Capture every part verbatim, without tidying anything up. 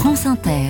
France Inter.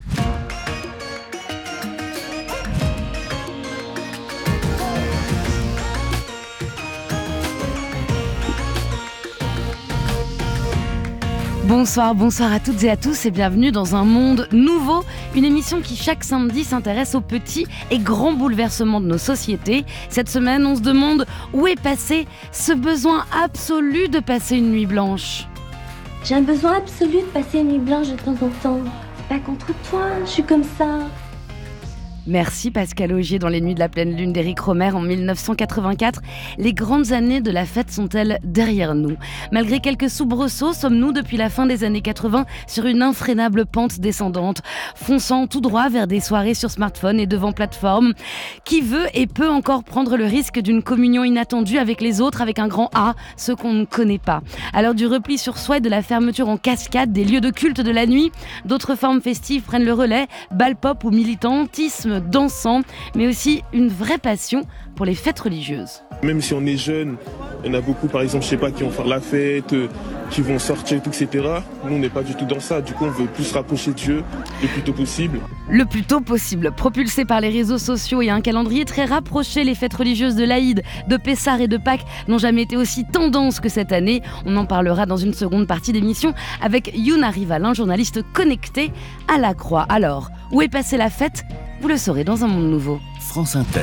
Bonsoir, bonsoir à toutes et à tous et bienvenue dans Un Monde Nouveau, une émission qui chaque samedi s'intéresse aux petits et grands bouleversements de nos sociétés. Cette semaine, on se demande où est passé ce besoin absolu de passer une nuit blanche. J'ai un besoin absolu de passer une nuit blanche de temps en temps. C'est pas contre toi, je suis comme ça. Merci Pascal Augier dans Les Nuits de la pleine lune d'Éric Rohmer en dix-neuf cent quatre-vingt-quatre. Les grandes années de la fête sont-elles derrière nous ? Malgré quelques soubresauts, sommes-nous depuis la fin des années quatre-vingts sur une infrénable pente descendante, fonçant tout droit vers des soirées sur smartphone et devant plateforme. Qui veut et peut encore prendre le risque d'une communion inattendue avec les autres, avec un grand A, ceux qu'on ne connaît pas ? À l'heure du repli sur soi et de la fermeture en cascade des lieux de culte de la nuit, d'autres formes festives prennent le relais, bal pop ou militantisme dansant, mais aussi une vraie passion pour les fêtes religieuses. Même si on est jeune, il y en a beaucoup, par exemple, je sais pas, qui vont faire la fête, qui vont sortir, et cetera. Nous, on n'est pas du tout dans ça. Du coup, on veut plus se rapprocher de Dieu le plus tôt possible. Le plus tôt possible. Propulsé par les réseaux sociaux et un calendrier très rapproché, les fêtes religieuses de l'Aïd, de Pessah et de Pâques n'ont jamais été aussi tendance que cette année. On en parlera dans une seconde partie d'émission avec Youna Rivalin, journaliste connectée à la Croix. Alors, où est passée la fête ? Vous le saurez dans Un Monde Nouveau. France Inter.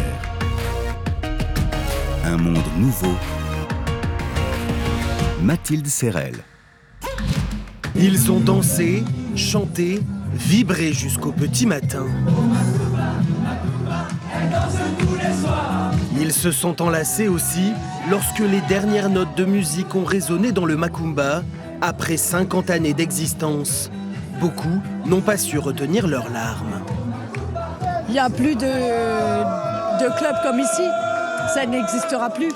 Un monde nouveau. Mathilde Serrel. Ils ont dansé, chanté, vibré jusqu'au petit matin. Ils se sont enlacés aussi lorsque les dernières notes de musique ont résonné dans le Macumba après cinquante années d'existence. Beaucoup n'ont pas su retenir leurs larmes. Il n'y a plus de, de clubs comme ici, ça n'existera plus.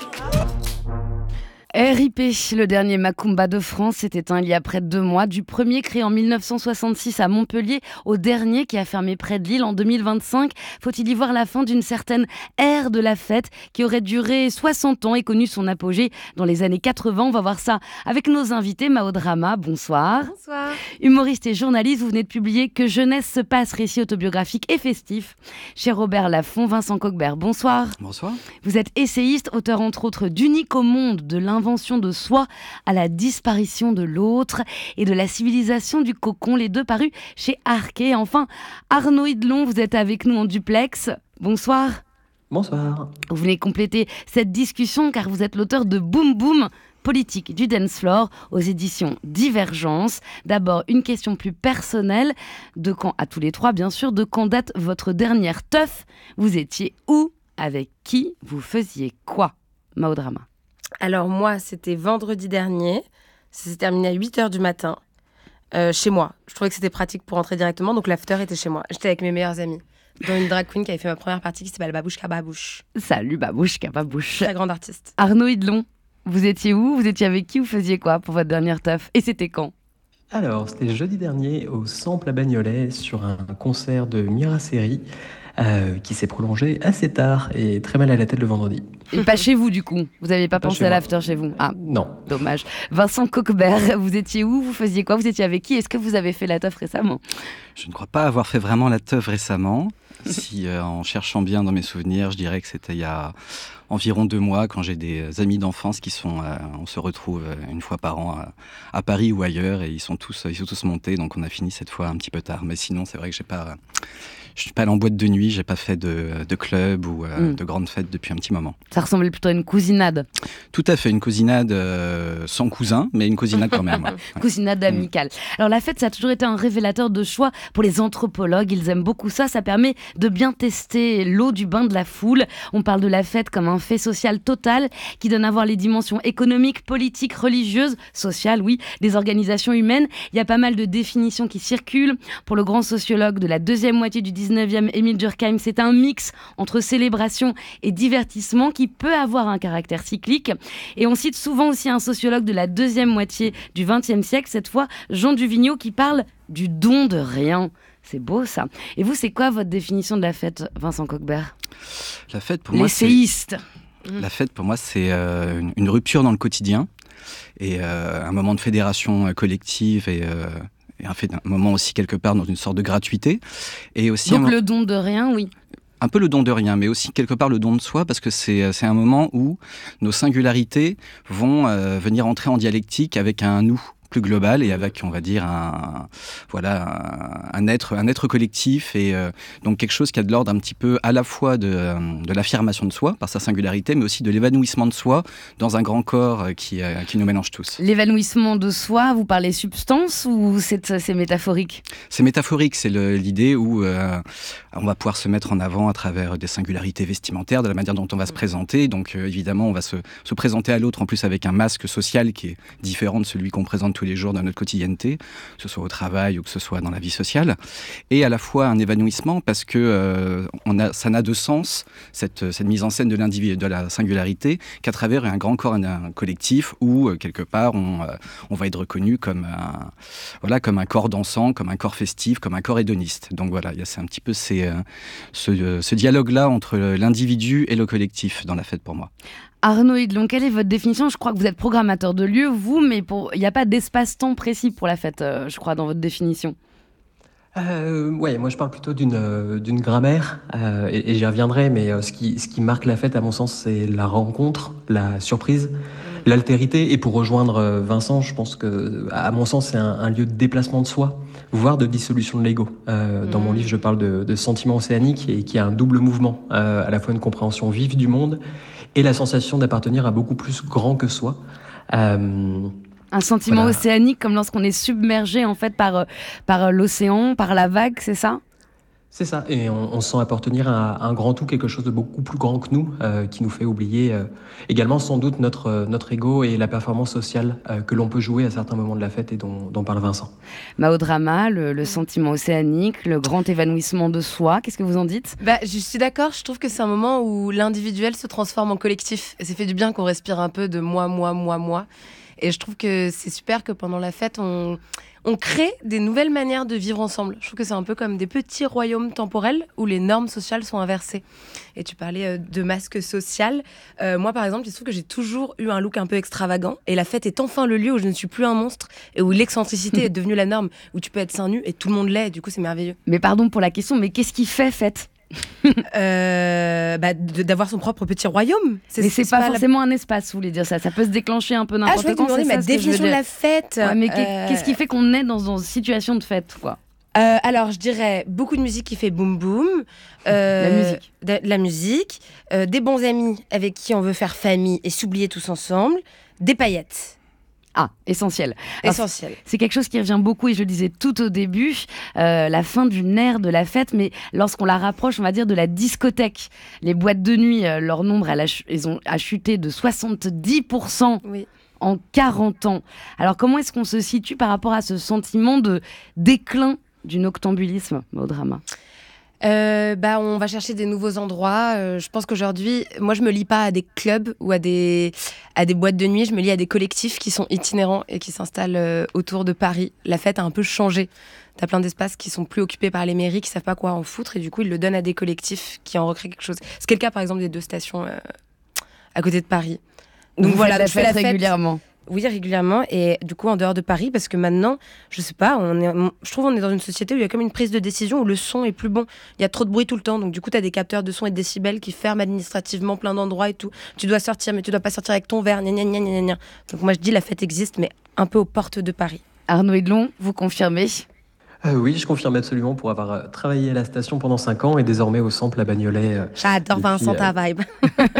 R I P, le dernier Macumba de France s'est éteint il y a près de deux mois, du premier créé en dix-neuf cent soixante-six à Montpellier au dernier qui a fermé près de Lille en deux mille vingt-cinq. Faut-il y voir la fin d'une certaine ère de la fête qui aurait duré soixante ans et connu son apogée dans les années quatre-vingts. On va voir ça avec nos invités. Mao Drama, bonsoir. Bonsoir. Humoriste et journaliste, vous venez de publier Que jeunesse se passe, récit autobiographique et festif chez Robert Laffont. Vincent Coquebert, bonsoir. Bonsoir. Vous êtes essayiste, auteur entre autres d'Unique au monde, de l'invention de soi à la disparition de l'autre et de la civilisation du cocon, les deux parus chez Arché. Enfin, Arnaud Hidlon, vous êtes avec nous en duplex. Bonsoir. Bonsoir. Vous venez compléter cette discussion car vous êtes l'auteur de Boum Boum, politique du dance floor aux éditions Divergence. D'abord, une question plus personnelle, de quand, à tous les trois bien sûr, de quand date votre dernière teuf ? Vous étiez où ? Avec qui ? Vous faisiez quoi ? Mao Drama. Alors moi, c'était vendredi dernier. Ça s'est terminé à huit heures du matin, euh, chez moi. Je trouvais que c'était pratique pour rentrer directement, donc l'after était chez moi. J'étais avec mes meilleurs amis, dont une drag queen qui avait fait ma première partie qui s'appelle Babouchka Babouche. Salut Babouchka Babouche. Très grande artiste. Arnaud Hidlon, vous étiez où ? Vous étiez avec qui ? Vous faisiez quoi pour votre dernière teuf ? Et c'était quand ? Alors, c'était jeudi dernier au Sample à Bagnolet sur un concert de Miraceri euh, qui s'est prolongé assez tard et très mal à la tête le vendredi. Et pas chez vous du coup ? Vous n'avez pas, pas pensé à l'after chez vous ? Ah, non. Dommage. Vincent Coquebert, vous étiez où ? Vous faisiez quoi ? Vous étiez avec qui ? Est-ce que vous avez fait la teuf récemment ? Je ne crois pas avoir fait vraiment la teuf récemment. Si, euh, en cherchant bien dans mes souvenirs, je dirais que c'était il y a environ deux mois, quand j'ai des amis d'enfance qui sont, euh, on se retrouve une fois par an à, à Paris ou ailleurs, et ils sont tous, ils sont tous montés, donc on a fini cette fois un petit peu tard. Mais sinon, c'est vrai que j'ai pas, je suis pas allé en boîte de nuit, j'ai pas fait de, de club ou euh, mm. de grandes fêtes depuis un petit moment. Ça ressemblait plutôt à une cousinade. Tout à fait, une cousinade euh, sans cousin, mais une cousinade quand même. Ouais. Cousinade amicale. Mm. Alors la fête, ça a toujours été un révélateur de choix pour les anthropologues. Ils aiment beaucoup ça. Ça permet de bien tester l'eau du bain de la foule. On parle de la fête comme un fait social total qui donne à voir les dimensions économiques, politiques, religieuses, sociales, oui, des organisations humaines. Il y a pas mal de définitions qui circulent. Pour le grand sociologue de la deuxième moitié du dix-neuvième, Émile Durkheim, c'est un mix entre célébration et divertissement qui peut avoir un caractère cyclique. Et on cite souvent aussi un sociologue de la deuxième moitié du vingtième siècle, cette fois Jean Duvigneau, qui parle du don de rien. C'est beau ça. Et vous, c'est quoi votre définition de la fête, Vincent Coquebert ? La fête pour moi, L'essayiste. c'est... La fête pour moi, c'est euh, une, une rupture dans le quotidien et euh, un moment de fédération collective et, euh, et un, fait, un moment aussi quelque part dans une sorte de gratuité. Et aussi Donc un... le don de rien, oui. Un peu le don de rien, mais aussi quelque part le don de soi, parce que c'est, c'est un moment où nos singularités vont euh, venir entrer en dialectique avec un nous plus global et avec, on va dire, un, voilà, un, un, être, un être collectif et euh, donc quelque chose qui a de l'ordre un petit peu à la fois de, de l'affirmation de soi par sa singularité, mais aussi de l'évanouissement de soi dans un grand corps qui, euh, qui nous mélange tous. L'évanouissement de soi, vous parlez substance ou c'est, c'est métaphorique ? C'est métaphorique, c'est le, l'idée où euh, on va pouvoir se mettre en avant à travers des singularités vestimentaires, de la manière dont on va se présenter. Donc euh, évidemment, on va se, se présenter à l'autre en plus avec un masque social qui est différent de celui qu'on présente tous les jours dans notre quotidienneté, que ce soit au travail ou que ce soit dans la vie sociale, et à la fois un évanouissement parce que euh, on a, ça n'a de sens, cette, cette mise en scène de l'individu, de la singularité, qu'à travers un grand corps, un, un collectif où, euh, quelque part, on, euh, on va être reconnu comme un, voilà, comme un corps dansant, comme un corps festif, comme un corps hédoniste. Donc voilà, il y a c'est un petit peu ces, euh, ce, euh, ce dialogue-là entre l'individu et le collectif dans la fête pour moi. Arnaud Hidlon, quelle est votre définition ? Je crois que vous êtes programmateur de lieu, vous, mais il n'y a pas d'espace-temps précis pour la fête, euh, je crois, dans votre définition. Euh, ouais, moi je parle plutôt d'une euh, d'une grammaire euh, et, et j'y reviendrai, mais euh, ce qui ce qui marque la fête à mon sens c'est la rencontre, la surprise, l'altérité. Et pour rejoindre euh, Vincent, je pense que à mon sens c'est un, un lieu de déplacement de soi, voire de dissolution de l'ego. Euh, dans mmh. mon livre, je parle de, de sentiment océanique et qui a un double mouvement, euh, à la fois une compréhension vive du monde et la sensation d'appartenir à beaucoup plus grand que soi. Euh, Un sentiment voilà. océanique, comme lorsqu'on est submergé en fait par, par l'océan, par la vague, c'est ça ? C'est ça, et on, on sent appartenir à un grand tout, quelque chose de beaucoup plus grand que nous, euh, qui nous fait oublier euh, également sans doute notre, euh, notre ego et la performance sociale euh, que l'on peut jouer à certains moments de la fête et dont, dont parle Vincent. Mahodrama, le, le sentiment océanique, le grand évanouissement de soi, qu'est-ce que vous en dites ? Bah, je suis d'accord, je trouve que c'est un moment où l'individuel se transforme en collectif. Et ça fait du bien qu'on respire un peu de moi, moi, moi, moi. Et je trouve que c'est super que pendant la fête, on, on crée des nouvelles manières de vivre ensemble. Je trouve que c'est un peu comme des petits royaumes temporels où les normes sociales sont inversées. Et tu parlais de masque social. Euh, moi, par exemple, je trouve que j'ai toujours eu un look un peu extravagant. Et la fête est enfin le lieu où je ne suis plus un monstre et où l'excentricité est devenue la norme, où tu peux être seins nus et tout le monde l'est. Du coup, c'est merveilleux. Mais pardon pour la question, mais qu'est-ce qui fait fête ? euh, bah, de, d'avoir son propre petit royaume. C'est, mais c'est, c'est pas, pas forcément la... un espace, vous voulez dire ça. Ça peut se déclencher un peu n'importe ah, quand. Je vais ma définition de la fête. Ouais, mais euh... qu'est-ce qui fait qu'on est dans, dans une situation de fête, quoi ? Euh, alors, je dirais beaucoup de musique qui fait boum boum. Euh, la musique. De, de la musique. Euh, des bons amis avec qui on veut faire famille et s'oublier tous ensemble. Des paillettes. Ah, essentiel. Alors, essentiel. C'est quelque chose qui revient beaucoup, et je le disais tout au début, euh, la fin d'une ère de la fête, mais lorsqu'on la rapproche, on va dire, de la discothèque. Les boîtes de nuit, euh, leur nombre, elle a, elles ont a chuté de soixante-dix pour cent oui. en quarante ans. Alors, comment est-ce qu'on se situe par rapport à ce sentiment de déclin du noctambulisme au drama ? Euh, bah, on va chercher des nouveaux endroits. Euh, je pense qu'aujourd'hui, moi, je me lie pas à des clubs ou à des, à des boîtes de nuit. Je me lie à des collectifs qui sont itinérants et qui s'installent euh, autour de Paris. La fête a un peu changé. T'as plein d'espaces qui sont plus occupés par les mairies, qui savent pas quoi en foutre, et du coup, ils le donnent à des collectifs qui en recréent quelque chose. C'est le cas, par exemple, des deux stations euh, à côté de Paris. Donc, Vous voilà, je fais la fête régulièrement. Oui, régulièrement, et du coup en dehors de Paris, parce que maintenant, je sais pas, on est, je trouve qu'on est dans une société où il y a comme une prise de décision où le son est plus bon. Il y a trop de bruit tout le temps, donc du coup tu as des capteurs de son et de décibels qui ferment administrativement plein d'endroits et tout. Tu dois sortir, mais tu dois pas sortir avec ton verre, gna gna gna gna gna. Donc moi je dis la fête existe, mais un peu aux portes de Paris. Arnaud Hidlon, vous confirmez ? Euh, oui, je confirme absolument pour avoir euh, travaillé à la station pendant cinq ans et désormais au sample à Bagnolet. Euh, J'adore depuis, Vincent, ta euh... vibe.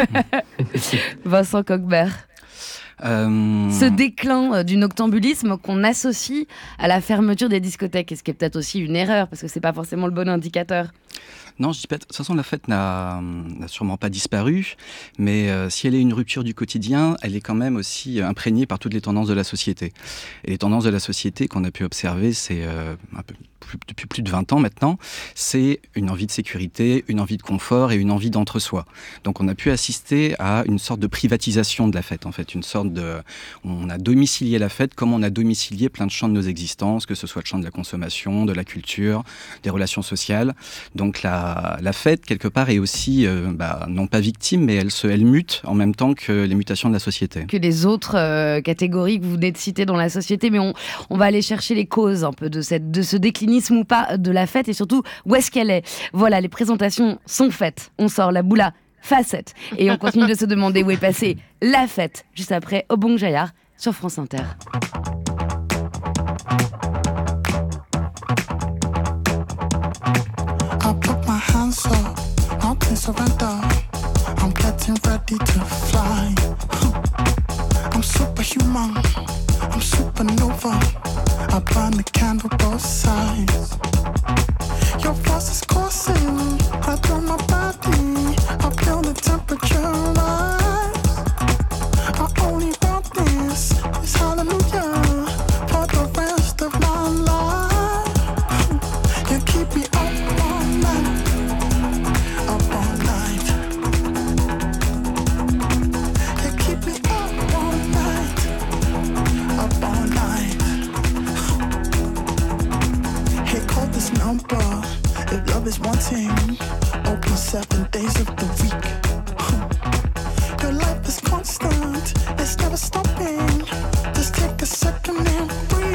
Vincent Coquebert. Euh... Ce déclin euh, du noctambulisme qu'on associe à la fermeture des discothèques, et ce qui est peut-être aussi une erreur, parce que c'est pas forcément le bon indicateur. Non, je dis pas. De toute façon, la fête n'a, n'a sûrement pas disparu, mais euh, si elle est une rupture du quotidien, elle est quand même aussi imprégnée par toutes les tendances de la société. Et les tendances de la société qu'on a pu observer, c'est euh, un peu plus, depuis plus de vingt ans maintenant, c'est une envie de sécurité, une envie de confort et une envie d'entre-soi. Donc on a pu assister à une sorte de privatisation de la fête, en fait, une sorte de... On a domicilié la fête comme on a domicilié plein de champs de nos existences, que ce soit le champ de la consommation, de la culture, des relations sociales. Donc la la, la fête, quelque part, est aussi, euh, bah, non pas victime, mais elle, se, elle mute en même temps que les mutations de la société. Que les autres euh, catégories que vous venez de citer dans la société, mais on, on va aller chercher les causes un peu de, cette, de ce déclinisme ou pas de la fête, et surtout où est-ce qu'elle est. Voilà, les présentations sont faites. On sort la boula facette, et on continue de se demander où est passée la fête, juste après Obong Jayar sur France Inter. Surrender. I'm getting ready to fly. I'm superhuman. I'm supernova. I burn the candle both sides. Your force is coursing right through my body. I feel the temperature rise. I only want this, this hallelujah for the rest of my life. You keep me up all night. Number, if love is wanting, open seven days of the week. Your life is constant, it's never stopping. Just take a second and breathe.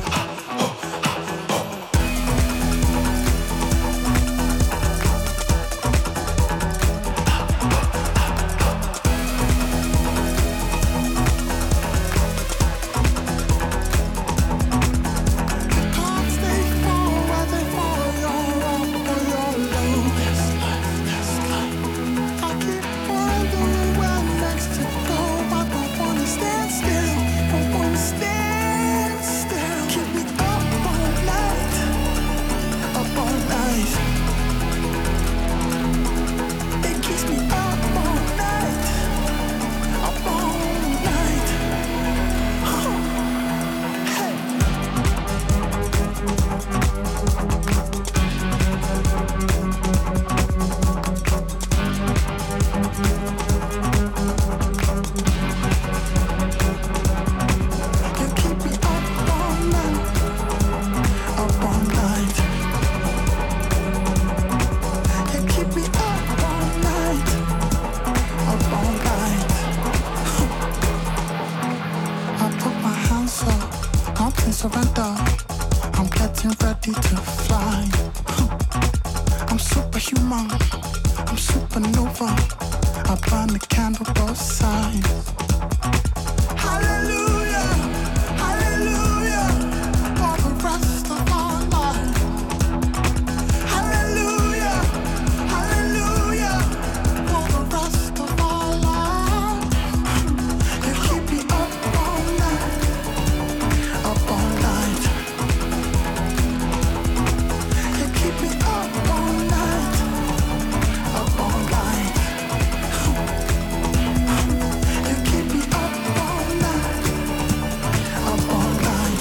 Surrender. I'm getting ready to fly. I'm superhuman. I'm supernova. I burn the candle both sides. Hallelujah, hallelujah, for the rest of our life. Hallelujah, hallelujah, for the rest of our life. You keep me up all night. Up all night. You keep me up all night. Up all night. You keep me up all night. Up all night.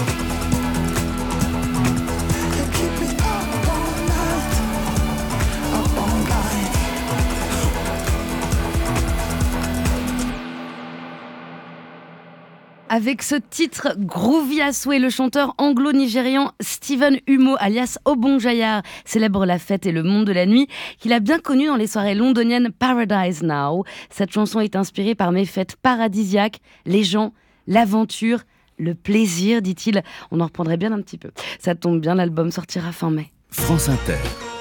You keep me up all night. Up all night. Avec ce titre groovy à souhait, le chanteur anglo-nigérian Stephen Humo, alias Obong Jayar, célèbre la fête et le monde de la nuit qu'il a bien connu dans les soirées londoniennes Paradise Now. Cette chanson est inspirée par mes fêtes paradisiaques, les gens, l'aventure, le plaisir, dit-il. On en reprendrait bien un petit peu. Ça tombe bien, l'album sortira fin mai. France Inter.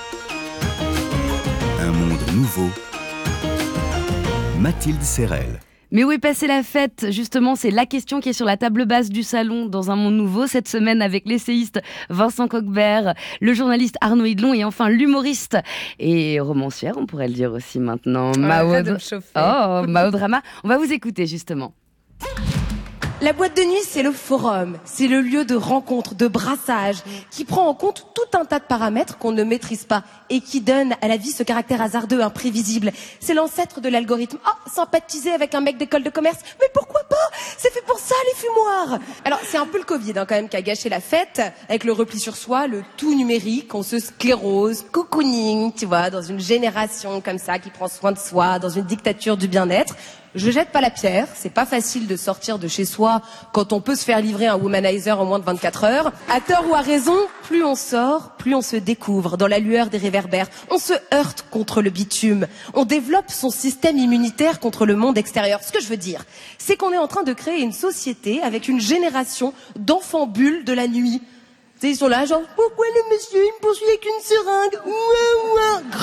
Un monde nouveau. Mathilde Serrel. Mais où est passée la fête ? Justement, c'est la question qui est sur la table basse du salon dans un monde nouveau cette semaine avec l'essayiste Vincent Coquebert, le journaliste Arnaud Hidlon et enfin l'humoriste et romancière, on pourrait le dire aussi maintenant, Maud. Oh, Maud Rama. On va vous écouter justement. La boîte de nuit, c'est le forum, c'est le lieu de rencontre, de brassage, qui prend en compte tout un tas de paramètres qu'on ne maîtrise pas et qui donne à la vie ce caractère hasardeux, imprévisible. C'est l'ancêtre de l'algorithme. Oh, sympathiser avec un mec d'école de commerce, mais pourquoi pas ? C'est fait pour ça, les fumoirs. Alors, c'est un peu le Covid hein, quand même qui a gâché la fête, avec le repli sur soi, le tout numérique, on se sclérose, cocooning, tu vois, dans une génération comme ça qui prend soin de soi, dans une dictature du bien-être. Je jette pas la pierre, c'est pas facile de sortir de chez soi quand on peut se faire livrer un womanizer en moins de vingt-quatre heures. À tort ou à raison, plus on sort, plus on se découvre dans la lueur des réverbères. On se heurte contre le bitume. On développe son système immunitaire contre le monde extérieur. Ce que je veux dire, c'est qu'on est en train de créer une société avec une génération d'enfants bulles de la nuit. Tu sais, ils sont là genre, pourquoi le monsieur il me poursuit avec une seringue? Ouah, ouah,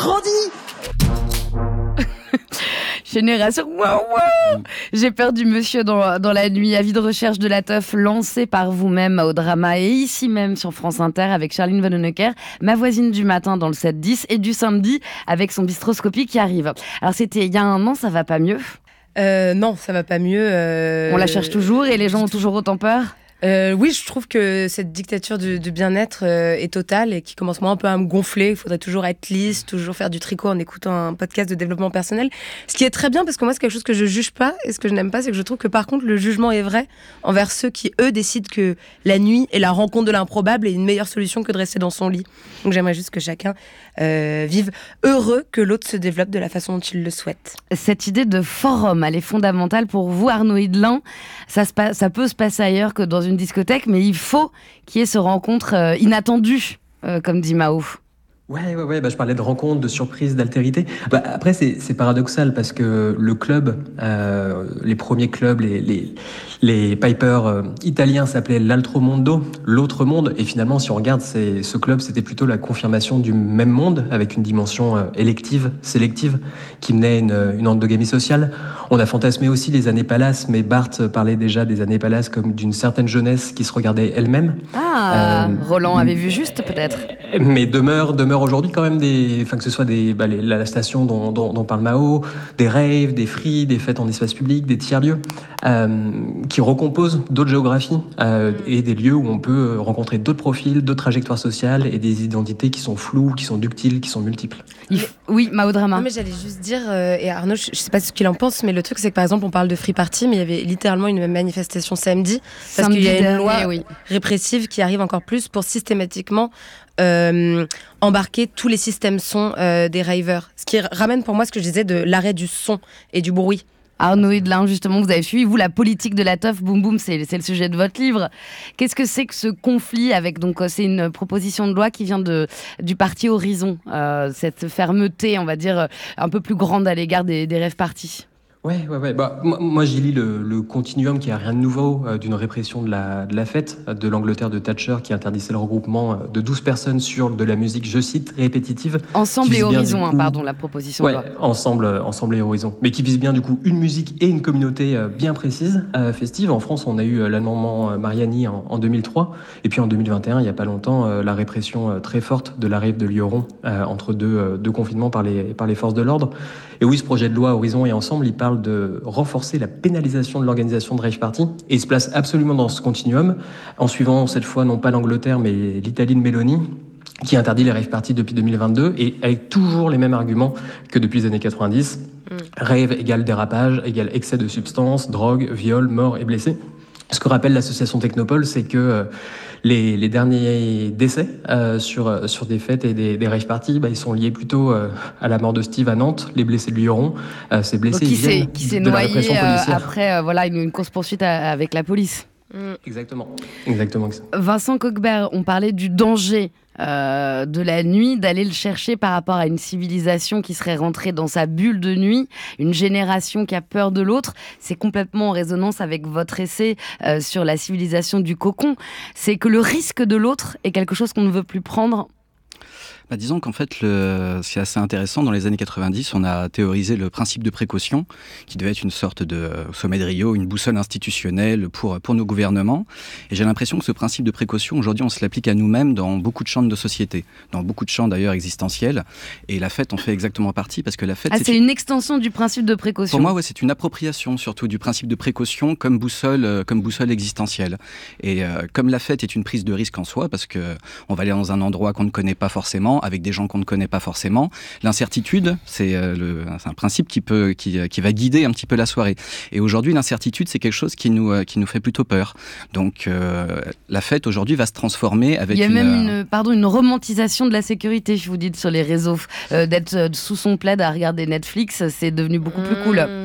grandis. Génération, waouh, waouh. J'ai peur du monsieur dans, dans la nuit. Avis de recherche de la teuf lancé par vous-même au drama et ici même sur France Inter avec Charline Vanhoenacker, ma voisine du matin dans le sept dix et du samedi avec son bistroscopie qui arrive. Alors c'était il y a un an, ça va pas mieux? euh, Non, ça va pas mieux. Euh... On la cherche toujours et les gens ont toujours autant peur? Euh, oui, je trouve que cette dictature du, du bien-être euh, est totale et qui commence moi un peu à me gonfler. Il faudrait toujours être lisse, toujours faire du tricot en écoutant un podcast de développement personnel. Ce qui est très bien parce que moi, c'est quelque chose que je juge pas. Et ce que je n'aime pas, c'est que je trouve que par contre, le jugement est vrai envers ceux qui, eux, décident que la nuit et la rencontre de l'improbable est une meilleure solution que de rester dans son lit. Donc j'aimerais juste que chacun euh, vive heureux, que l'autre se développe de la façon dont il le souhaite. Cette idée de forum, elle est fondamentale pour vous, Arnaud Hidelin. Ça, se pa- ça peut se passer ailleurs que dans une discothèque, mais il faut qu'il y ait ce rencontre euh, inattendue, euh, comme dit Mao. Ouais, ouais, ouais. Bah, je parlais de rencontres, de surprises, d'altérité. Bah, après, c'est, c'est paradoxal parce que le club, euh, les premiers clubs, les, les, les pipers euh, italiens s'appelaient l'Altro Mondo, l'autre monde. Et finalement, si on regarde, c'est, ce club, c'était plutôt la confirmation du même monde avec une dimension euh, élective, sélective, qui menait une, une endogamie sociale. On a fantasmé aussi les années Palace, mais Barthes parlait déjà des années Palace comme d'une certaine jeunesse qui se regardait elle-même. Ah, euh, Roland avait vu juste peut-être. Mais demeure, demeure aujourd'hui quand même des, enfin que ce soit des, bah, les, la station dont, dont, dont parle Mao, des raves, des free, des fêtes en espace public, des tiers-lieux, euh, qui recomposent d'autres géographies euh, et des lieux où on peut rencontrer d'autres profils, d'autres trajectoires sociales et des identités qui sont floues, qui sont ductiles, qui sont multiples. Il... Oui, Mao Drama. Non, mais j'allais juste dire, euh, et Arnaud, je, je sais pas ce qu'il en pense, mais le truc c'est que par exemple on parle de free party, mais il y avait littéralement une manifestation samedi, parce samedi qu'il y a une dernier, loi oui. répressive qui arrive encore plus pour systématiquement Euh, embarquer tous les systèmes son euh, des ravers. Ce qui ramène pour moi ce que je disais de l'arrêt du son et du bruit. Arnaud Hidelin, justement, vous avez suivi, vous, la politique de la teuf, boum boum, c'est, c'est le sujet de votre livre. Qu'est-ce que c'est que ce conflit avec, donc, c'est une proposition de loi qui vient de, du parti Horizon, euh, cette fermeté, on va dire, un peu plus grande à l'égard des, des rave parties? Ouais, ouais, ouais. Bah, moi, moi, j'y lis le, le continuum qui a rien de nouveau euh, d'une répression de la, de la fête, de l'Angleterre de Thatcher qui interdisait le regroupement de douze personnes sur de la musique, je cite, répétitive. Ensemble et Horizon, coup... hein, pardon, la proposition ouais, de loi. Ensemble, ensemble et Horizon. Mais qui vise bien du coup une musique et une communauté euh, bien précise, euh, festive. En France, on a eu euh, l'amendement Mariani en, en deux mille trois. Et puis en deux mille vingt et un, il n'y a pas longtemps, euh, la répression euh, très forte de la rave de Lioron euh, entre deux, euh, deux confinements par les, par les forces de l'ordre. Et oui, ce projet de loi Horizon et Ensemble, il parle de renforcer la pénalisation de l'organisation de rave party et il se place absolument dans ce continuum en suivant cette fois non pas l'Angleterre mais l'Italie de Meloni qui interdit les rave parties depuis deux mille vingt-deux et avec toujours les mêmes arguments que depuis les années quatre-vingt-dix. Mmh. Rave égale dérapage, égale excès de substances, drogue, viol, mort et blessés. Ce que rappelle l'association Technopole, c'est que euh, les, les derniers décès euh, sur, sur des fêtes et des, des rave parties, bah, ils sont liés plutôt euh, à la mort de Steve à Nantes, les blessés de Lioron. Euh, ces blessés, Donc, qui ils viennent s'est, qui s'est de noyé, la répression policière. Euh, après euh, voilà, une, une course-poursuite à, avec la police. Exactement. Exactement. Vincent Coquebert, on parlait du danger euh, de la nuit, d'aller le chercher par rapport à une civilisation qui serait rentrée dans sa bulle de nuit, une génération qui a peur de l'autre. C'est complètement en résonance avec votre essai euh, sur la civilisation du cocon. C'est que le risque de l'autre est quelque chose qu'on ne veut plus prendre. Bah, disons qu'en fait, le... c'est assez intéressant. Dans les années quatre-vingt-dix, on a théorisé le principe de précaution, qui devait être une sorte de au sommet de Rio, une boussole institutionnelle pour, pour nos gouvernements. Et j'ai l'impression que ce principe de précaution, aujourd'hui, on se l'applique à nous-mêmes dans beaucoup de champs de société, dans beaucoup de champs d'ailleurs existentiels. Et la fête en fait exactement partie, parce que la fête... Ah, c'est, c'est une... une extension du principe de précaution. Pour moi, ouais, c'est une appropriation surtout du principe de précaution comme boussole, euh, comme boussole existentielle. Et euh, comme la fête est une prise de risque en soi, parce que on va aller dans un endroit qu'on ne connaît pas forcément, avec des gens qu'on ne connaît pas forcément. L'incertitude, c'est, euh, le, c'est un principe qui, peut, qui, qui va guider un petit peu la soirée. Et aujourd'hui, l'incertitude, c'est quelque chose qui nous, euh, qui nous fait plutôt peur. Donc, euh, la fête, aujourd'hui, va se transformer avec une... Il y a une, même une, pardon, une romantisation de la sécurité, je vous dis, sur les réseaux. Euh, d'être sous son plaid à regarder Netflix, c'est devenu beaucoup mmh. plus cool.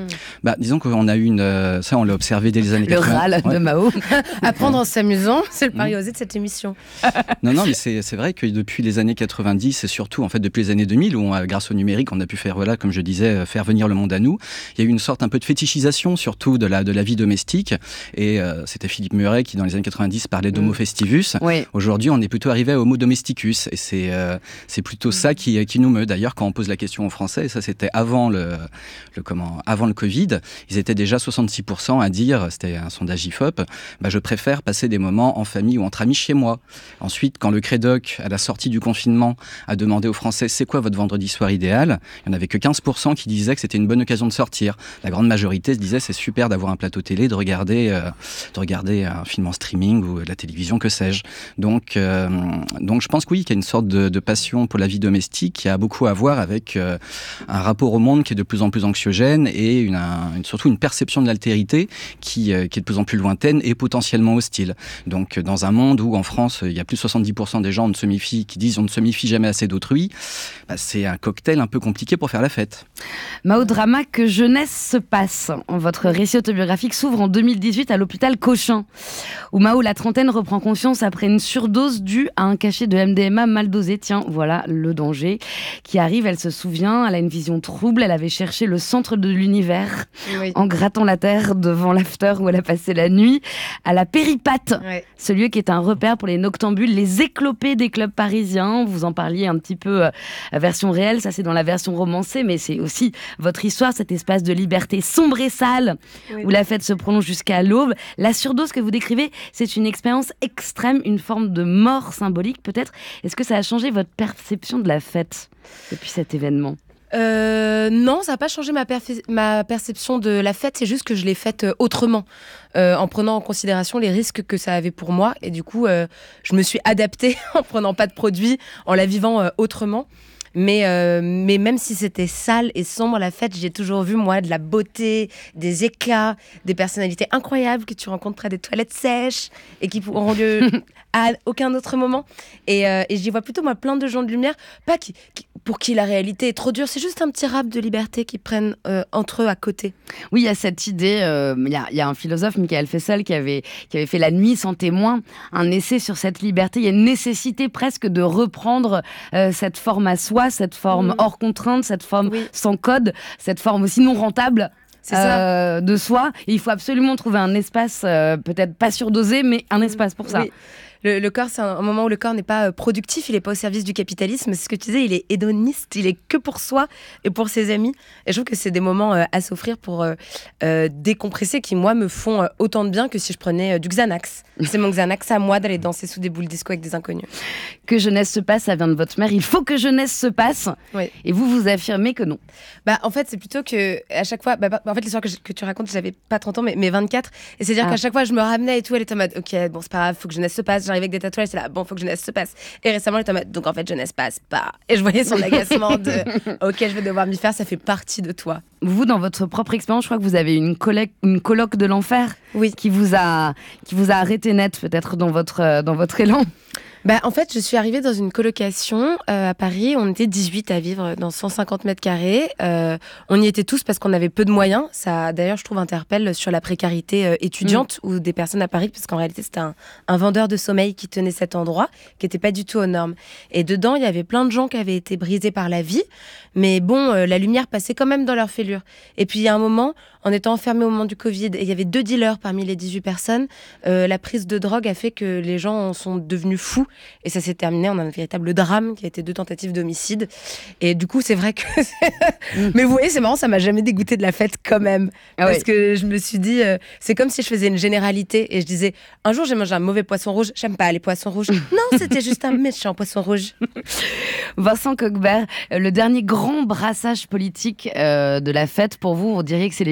Bah, disons qu'on a eu une... euh, ça, on l'a observé dès les années Le quatre-vingts. râle Ouais. de Mao. Apprendre en s'amusant, c'est le pari osé de cette émission. Non, non, mais c'est, c'est vrai que depuis les années quatre-vingt-dix et surtout en fait depuis les années deux mille où on a, grâce au numérique on a pu faire voilà comme je disais faire venir le monde à nous, il y a eu une sorte un peu de fétichisation surtout de la de la vie domestique et euh, c'était Philippe Muret qui dans les années quatre-vingt-dix parlait d'homo Mm. festivus. Oui. Aujourd'hui on est plutôt arrivé à homo domesticus et c'est euh, c'est plutôt ça qui qui nous meut. D'ailleurs quand on pose la question aux Français, et ça c'était avant le le comment avant le Covid, ils étaient déjà soixante-six pour cent à dire, c'était un sondage I F O P, bah, je préfère passer des moments en famille ou entre amis chez moi. Ensuite, quand le Crédoc, à la sortie du confinement, a demandé aux Français c'est quoi votre vendredi soir idéal, il n'y en avait que quinze pour cent qui disaient que c'était une bonne occasion de sortir. La grande majorité se disait c'est super d'avoir un plateau télé, de regarder, euh, de regarder un film en streaming ou de la télévision, que sais-je. Donc, euh, donc je pense que oui, qu'il y a une sorte de, de passion pour la vie domestique qui a beaucoup à voir avec euh, un rapport au monde qui est de plus en plus anxiogène et une, un, une, surtout une perception de l'altérité qui, euh, qui est de plus en plus lointaine et potentiellement hostile. Donc dans un monde où en France il y a plus de soixante-dix pour cent des gens ne se méfient, qui disent on ne se méfie jamais assez d'autrui, bah, c'est un cocktail un peu compliqué pour faire la fête. Mao Drama, que jeunesse se passe. Votre récit autobiographique s'ouvre en deux mille dix-huit à l'hôpital Cochin, où Mao, la trentaine, reprend conscience après une surdose due à un cachet de M D M A mal dosé. Tiens, voilà le danger qui arrive. Elle se souvient, elle a une vision trouble, elle avait cherché le centre de l'univers Oui. en grattant la terre devant l'after où elle a passé la nuit, à la Péripate, Ouais. ce lieu qui est un repère pour les noctambules, les éclopés des clubs parisiens. Vous en parliez un petit peu, euh, version réelle, ça c'est dans la version romancée, mais c'est aussi votre histoire, cet espace de liberté sombre et sale, Oui. où la fête se prolonge jusqu'à l'aube. La surdose que vous décrivez, c'est une expérience extrême, une forme de mort symbolique peut-être. Est-ce que ça a changé votre perception de la fête depuis cet événement ? Euh, non, ça n'a pas changé ma, perfe- ma perception de la fête, c'est juste que je l'ai faite euh, autrement, euh, en prenant en considération les risques que ça avait pour moi. Et du coup, euh, je me suis adaptée en prenant pas de produits, en la vivant euh, autrement. Mais, euh, mais même si c'était sale et sombre, la fête, j'ai toujours vu, moi, de la beauté, des éclats, des personnalités incroyables que tu rencontres près des toilettes sèches et qui auront lieu à aucun autre moment. Et, euh, et j'y vois plutôt, moi, plein de gens de lumière, pas qui, qui- pour qui la réalité est trop dure, c'est juste un petit rap de liberté qu'ils prennent euh, entre eux à côté. Oui, il y a cette idée, euh, il y, a, il y a un philosophe, Michael Fessel, qui avait, qui avait fait La nuit sans témoin, un essai sur cette liberté. Il y a une nécessité presque de reprendre euh, cette forme à soi, cette forme Mmh. hors contrainte, cette forme Oui. sans code, cette forme aussi non rentable. C'est ça. euh, de soi. Et il faut absolument trouver un espace, euh, peut-être pas surdosé, mais un espace pour ça. Oui. Le, le corps, c'est un, un moment où le corps n'est pas euh, productif, il n'est pas au service du capitalisme. C'est ce que tu disais, il est hédoniste, il est que pour soi et pour ses amis. Et je trouve que c'est des moments euh, à s'offrir pour euh, euh, décompresser qui, moi, me font euh, autant de bien que si je prenais euh, du Xanax. C'est mon Xanax à moi d'aller danser sous des boules disco avec des inconnus. Que jeunesse se passe, ça vient de votre mère. Il faut que jeunesse se passe. Oui. Et vous, vous affirmez que non. Bah, en fait, c'est plutôt que à chaque fois, bah, bah, en fait, l'histoire que, je- que tu racontes, j'avais pas trente ans, mais, mais vingt-quatre. Et c'est-à-dire Ah. qu'à chaque fois, je me ramenais et tout, elle était en mode, ok, bon, c'est pas grave, faut que jeunesse se passe. J'arrivais avec des tatouages, c'est là, bon, faut que jeunesse se passe. Et récemment, elle était en mode, donc en fait, jeunesse passe pas. Et je voyais son agacement de, ok, je vais devoir m'y faire, ça fait partie de toi. Vous, dans votre propre expérience, je crois que vous avez une, collègue, une coloc de l'enfer Oui. qui vous a, qui vous a arrêté net, peut-être, dans votre, euh, dans votre élan. Bah, en fait, je suis arrivée dans une colocation euh, à Paris. On était dix-huit à vivre dans cent cinquante mètres carrés. Euh, on y était tous parce qu'on avait peu de moyens. Ça, d'ailleurs, je trouve, interpelle sur la précarité euh, étudiante ou des personnes à Paris, parce qu'en réalité, c'était un, un vendeur de sommeil qui tenait cet endroit, qui n'était pas du tout aux normes. Et dedans, il y avait plein de gens qui avaient été brisés par la vie. Mais bon, euh, la lumière passait quand même dans leur fêlure. Et puis, il y a un moment, en étant enfermés au moment du Covid, et il y avait deux dealers parmi les dix-huit personnes, euh, la prise de drogue a fait que les gens en sont devenus fous. Et ça s'est terminé en un véritable drame qui a été deux tentatives d'homicide. Et du coup, c'est vrai que... Mais vous voyez, c'est marrant, ça m'a jamais dégoûté de la fête quand même. Ah parce ouais. que je me suis dit, euh, c'est comme si je faisais une généralité et je disais, un jour j'ai mangé un mauvais poisson rouge, j'aime pas les poissons rouges. Non, c'était juste un méchant poisson rouge. Vincent Coquebert, euh, le dernier grand brassage politique euh, de la fête, pour vous, on dirait que c'est les J O ?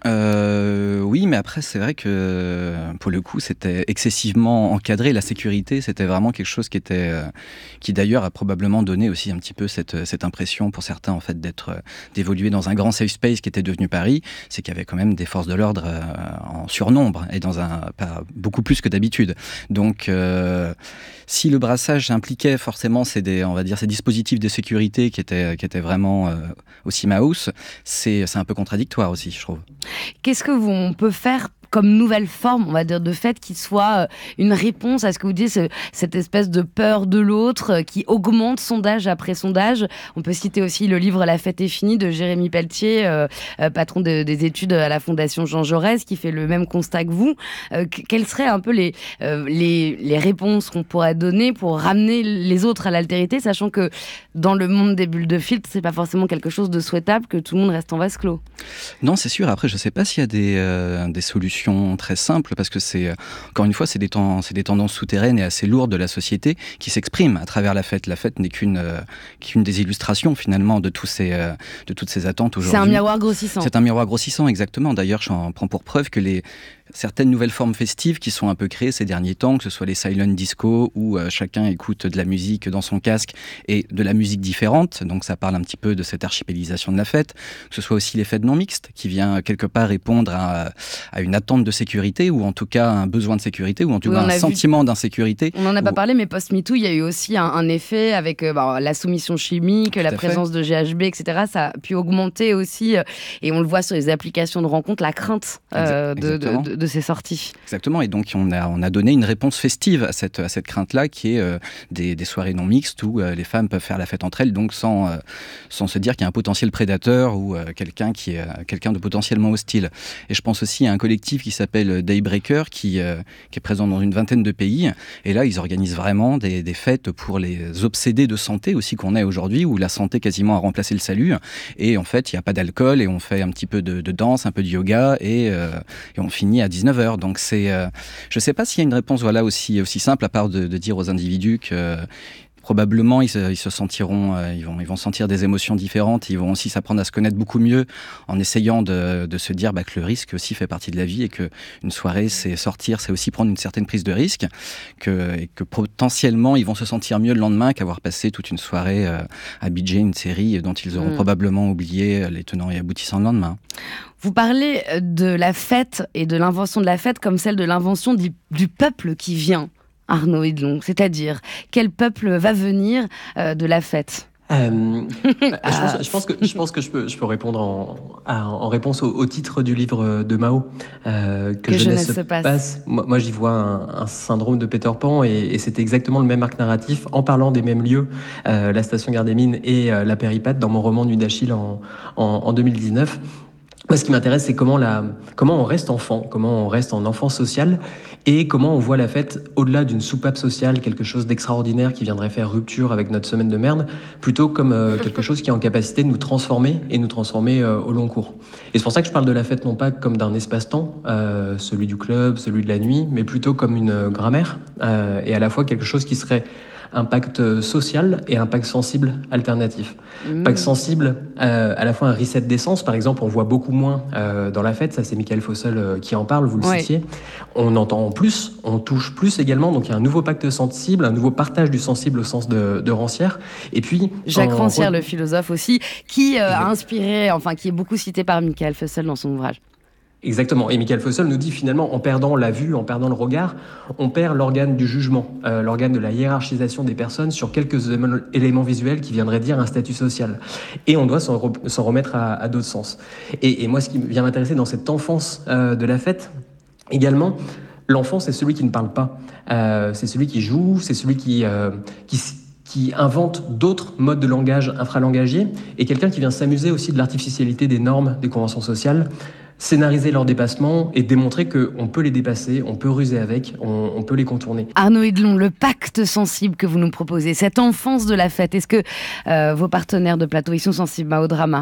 Euh, oui, mais après, c'est vrai que pour le coup, c'était excessivement encadré. La sécurité, c'était vraiment quelque chose qui était, euh, qui d'ailleurs a probablement donné aussi un petit peu cette, cette impression pour certains, en fait, d'être, euh, d'évoluer dans un grand safe space qui était devenu Paris. C'est qu'il y avait quand même des forces de l'ordre euh, en surnombre et dans un, pas beaucoup plus que d'habitude. Donc, euh, si le brassage impliquait forcément ces, des, on va dire, ces dispositifs de sécurité qui étaient, qui étaient vraiment euh, aussi mouse, c'est, c'est un peu contradictoire aussi, je trouve. Qu'est-ce que vous, on peut faire comme nouvelle forme, on va dire, de fête qui soit une réponse à ce que vous dites, cette espèce de peur de l'autre qui augmente sondage après sondage. On peut citer aussi le livre « La fête est finie » de Jérémy Pelletier, euh, patron de, des études à la Fondation Jean Jaurès, qui fait le même constat que vous. Euh, quelles seraient un peu les, euh, les, les réponses qu'on pourrait donner pour ramener les autres à l'altérité, sachant que dans le monde des bulles de filtre, c'est pas forcément quelque chose de souhaitable que tout le monde reste en vase clos. Non, c'est sûr. Après, je sais pas s'il y a des, euh, des solutions très simples, parce que c'est, encore une fois, c'est des, ten- c'est des tendances souterraines et assez lourdes de la société qui s'expriment à travers la fête. La fête n'est qu'une, euh, qu'une des illustrations, finalement, de, tous ces, euh, de toutes ces attentes aujourd'hui. C'est un miroir grossissant. C'est un miroir grossissant, exactement. D'ailleurs, j'en prends pour preuve que les certaines nouvelles formes festives qui sont un peu créées ces derniers temps, que ce soit les silent disco, où euh, chacun écoute de la musique dans son casque et de la musique différente, donc ça parle un petit peu de cette archipélisation de la fête, que ce soit aussi les fêtes non mixtes, qui vient quelque part répondre à, à une attente de sécurité, ou en tout cas un besoin de sécurité, ou en tout oui, cas un sentiment vu... d'insécurité. On n'en a où... pas parlé, mais post-MeToo, il y a eu aussi un, un effet avec euh, bah, la soumission chimique, tout la présence fait. de G H B, et cetera. Ça a pu augmenter aussi, euh, et on le voit sur les applications de rencontres, la crainte euh, de, de, de, de ces sorties. Exactement, et donc on a, on a donné une réponse festive à cette, à cette crainte-là, qui est euh, des, des soirées non mixtes où euh, les femmes peuvent faire la fête entre elles, donc sans, euh, sans se dire qu'il y a un potentiel prédateur ou euh, quelqu'un, qui est, euh, quelqu'un de potentiellement hostile. Et je pense aussi à un collectif qui s'appelle Daybreaker, qui, euh, qui est présent dans une vingtaine de pays, et là ils organisent vraiment des, des fêtes pour les obsédés de santé aussi qu'on est aujourd'hui, où la santé quasiment a remplacé le salut, et en fait il n'y a pas d'alcool, et on fait un petit peu de, de danse, un peu de yoga, et, euh, et on finit à dix-neuf heures. Donc c'est, euh, je ne sais pas s'il y a une réponse voilà, aussi, aussi simple, à part de, de dire aux individus que euh, probablement ils se, ils se sentiront, euh, ils, vont, ils vont sentir des émotions différentes, ils vont aussi s'apprendre à se connaître beaucoup mieux en essayant de, de se dire bah, que le risque aussi fait partie de la vie, et qu'une soirée, c'est sortir, c'est aussi prendre une certaine prise de risque, que, et que potentiellement ils vont se sentir mieux le lendemain qu'avoir passé toute une soirée euh, à binger une série dont ils auront mmh. probablement oublié les tenants et aboutissants le lendemain. Vous parlez de la fête et de l'invention de la fête comme celle de l'invention du, du peuple qui vient, Arnaud Hidlon. C'est-à-dire, quel peuple va venir euh, de la fête ? Euh, ah. je, pense, je, pense que, je pense que je peux, je peux répondre en, en réponse au, au titre du livre de Mao, euh, que, que jeunesse, jeunesse se passe. passe. Moi, moi, j'y vois un, un syndrome de Peter Pan, et, et c'était exactement le même arc narratif, en parlant des mêmes lieux, euh, la station Gare des Mines et euh, la Péripate, dans mon roman Nuit d'Achille en, en, en deux mille dix-neuf. Moi, ce qui m'intéresse, c'est comment, la, comment on reste enfant, comment on reste en enfant social, et comment on voit la fête au-delà d'une soupape sociale, quelque chose d'extraordinaire qui viendrait faire rupture avec notre semaine de merde, plutôt comme euh, quelque chose qui est en capacité de nous transformer, et nous transformer euh, au long cours. Et c'est pour ça que je parle de la fête non pas comme d'un espace-temps, euh, celui du club, celui de la nuit, mais plutôt comme une euh, grammaire, euh, et à la fois quelque chose qui serait un pacte social et un pacte sensible alternatif. Mmh. Pacte sensible, euh, à la fois un reset d'essence, par exemple, on voit beaucoup moins euh, dans la fête, ça c'est Michael Fossel euh, qui en parle, vous le ouais. citiez. On entend plus, on touche plus également, donc il y a un nouveau pacte sensible, un nouveau partage du sensible au sens de, de Rancière. Et puis Jacques en... Rancière, le philosophe aussi, qui euh, a inspiré, enfin qui est beaucoup cité par Michael Fossel dans son ouvrage. Exactement. Et Michael Fossel nous dit finalement, en perdant la vue, en perdant le regard, on perd l'organe du jugement, euh, l'organe de la hiérarchisation des personnes sur quelques éléments visuels qui viendraient dire un statut social. Et on doit s'en, re- s'en remettre à, à d'autres sens. Et, et moi, ce qui vient m'intéresser dans cette enfance euh, de la fête, également, l'enfant, c'est celui qui ne parle pas. Euh, c'est celui qui joue, c'est celui qui... Euh, qui qui invente d'autres modes de langage infralangagiers, et quelqu'un qui vient s'amuser aussi de l'artificialité des normes, des conventions sociales, scénariser leur dépassement et démontrer qu'on peut les dépasser, on peut ruser avec, on, on peut les contourner. Arnaud Hidlon, le pacte sensible que vous nous proposez, cette enfance de la fête, est-ce que euh, vos partenaires de plateau, ils sont sensibles au drama ?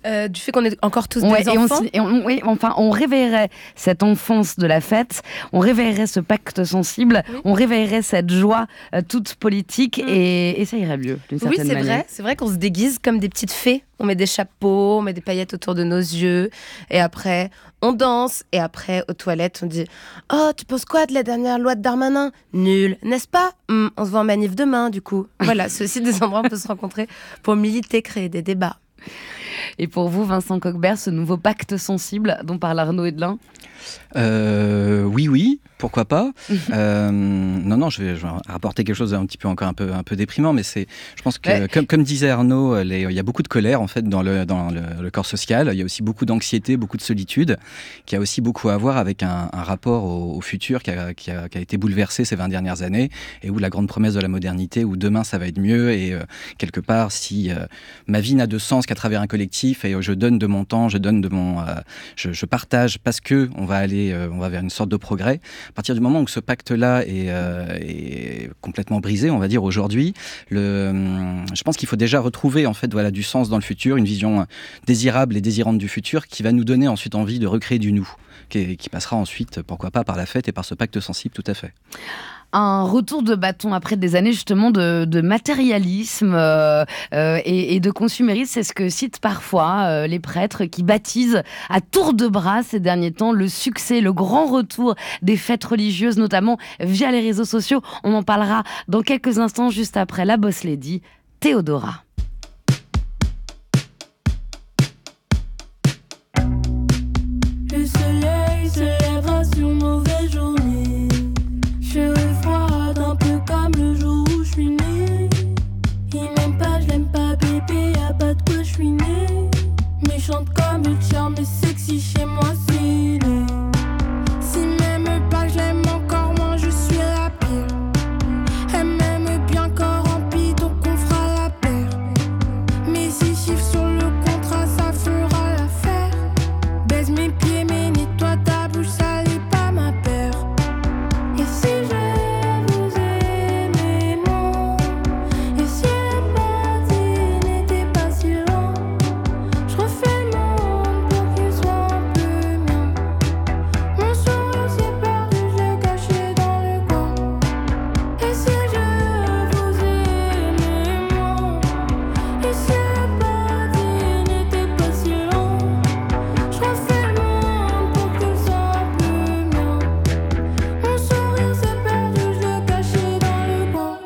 Euh, du fait qu'on est encore tous Ouais, des et on enfants. s'y- et on- oui, enfin, on réveillerait cette enfance de la fête, on réveillerait ce pacte sensible, Oui. on réveillerait cette joie euh, toute politique Mm. et, et ça irait mieux d'une Oui, certaine c'est manière. vrai. C'est vrai qu'on se déguise comme des petites fées. On met des chapeaux, on met des paillettes autour de nos yeux. Et après, on danse. Et après, aux toilettes, on dit « Oh, tu penses quoi de la dernière loi de Darmanin ? Nul, n'est-ce pas ? Hum, On se voit en manif demain, du coup. » Voilà, c'est aussi des endroits où on peut se rencontrer pour militer, créer des débats. Et pour vous, Vincent Coquebert, ce nouveau pacte sensible dont parle Arnaud Hedelin? Euh, oui, oui, pourquoi pas. euh, non, non, je vais, je vais rapporter quelque chose d'un petit peu encore un peu, un peu déprimant, mais c'est, je pense que, Ouais. comme, comme disait Arnaud, les- il y a beaucoup de colère en fait dans le, dans le, le corps social. Il y a aussi beaucoup d'anxiété, beaucoup de solitude, qui a aussi beaucoup à voir avec un, un rapport au, au futur qui a, qui, a, qui a été bouleversé ces vingt dernières années, et où la grande promesse de la modernité, où demain ça va être mieux, et euh, quelque part, si euh, ma vie n'a de sens qu'à travers un collectif, et euh, je donne de mon temps, je donne de mon, euh, je, je partage parce que on va aller, euh, on va vers une sorte de progrès. À partir du moment où ce pacte-là est, euh, est complètement brisé, on va dire aujourd'hui, le, hum, je pense qu'il faut déjà retrouver en fait voilà du sens dans le futur, une vision désirable et désirante du futur qui va nous donner ensuite envie de recréer du nous, qui, qui passera ensuite, pourquoi pas, par la fête et par ce pacte sensible, tout à fait. Un retour de bâton après des années justement de, de matérialisme euh, euh, et, et de consumérisme, c'est ce que citent parfois euh, les prêtres qui baptisent à tour de bras ces derniers temps le succès, le grand retour des fêtes religieuses, notamment via les réseaux sociaux. On en parlera dans quelques instants, juste après la Boss Lady, Théodora. Le soleil se lèvera sur mauvaise journée. Je froide un peu comme le jour où je suis née. Il m'aime pas, je l'aime pas, bébé, y'a pas de quoi je suis née. Méchante comme le charme, sexy chez moi, c'est né. S'il m'aime pas, je l'aime encore moins, je suis la pire. Elle m'aime bien corrompie, donc on fera la paire. Mais six chiffres sur le contrat, ça fera l'affaire. Baise mes pieds, mais nettoie ta bouche, ça n'est pas ma paire. Et si je vous aimais moins, et si le parti n'était pas si lent, je refais le monde pour qu'il soit un peu mien. Mon sourire s'est perdu, je l'ai caché dans le coin. Et si je vous aimais moins, et si le parti n'était pas si lent, je refais le monde pour qu'il soit un peu mien. Mon sourire s'est perdu, je l'ai caché dans le coin.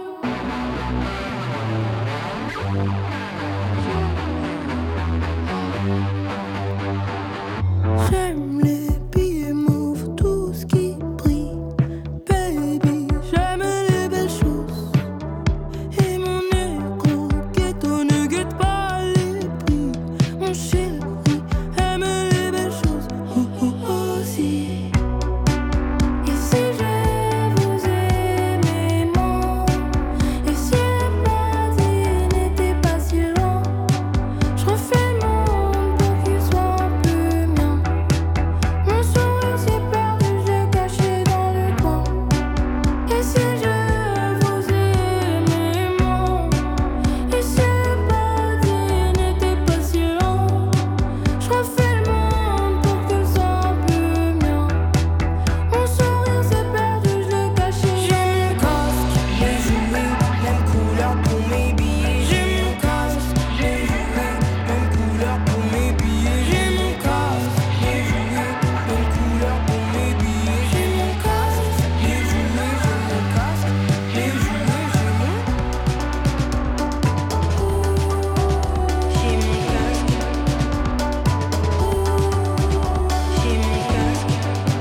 J'aime les billets mauves, tout ce qui brille. Baby, j'aime les belles choses. Et mon écran ghetto ne guette pas les prix. Mon chéri aime les belles choses. Oh oh oh si. Et si je vous aimais moins, et si le parti n'était pas si lent, je refais le monde pour qu'il soit un peu mien. Mon sourire s'est perdu, je l'ai caché dans le coin. Et si je vous aimais moins, et si le parti n'était pas si lent, je refais le monde pour qu'il soit un peu mien. Mon sourire s'est perdu, je l'ai caché. J'ai mon casque, les jouets, même couleur pour mes billets. J'ai mon casque, les jouets, même couleur pour mes billets. J'ai mon casque, les jouets, même couleur pour mes billets. J'ai mon casque, les jouets, j'ai mon casque, les jouets, j'ai mon. J'ai mon casque. J'ai mon casque.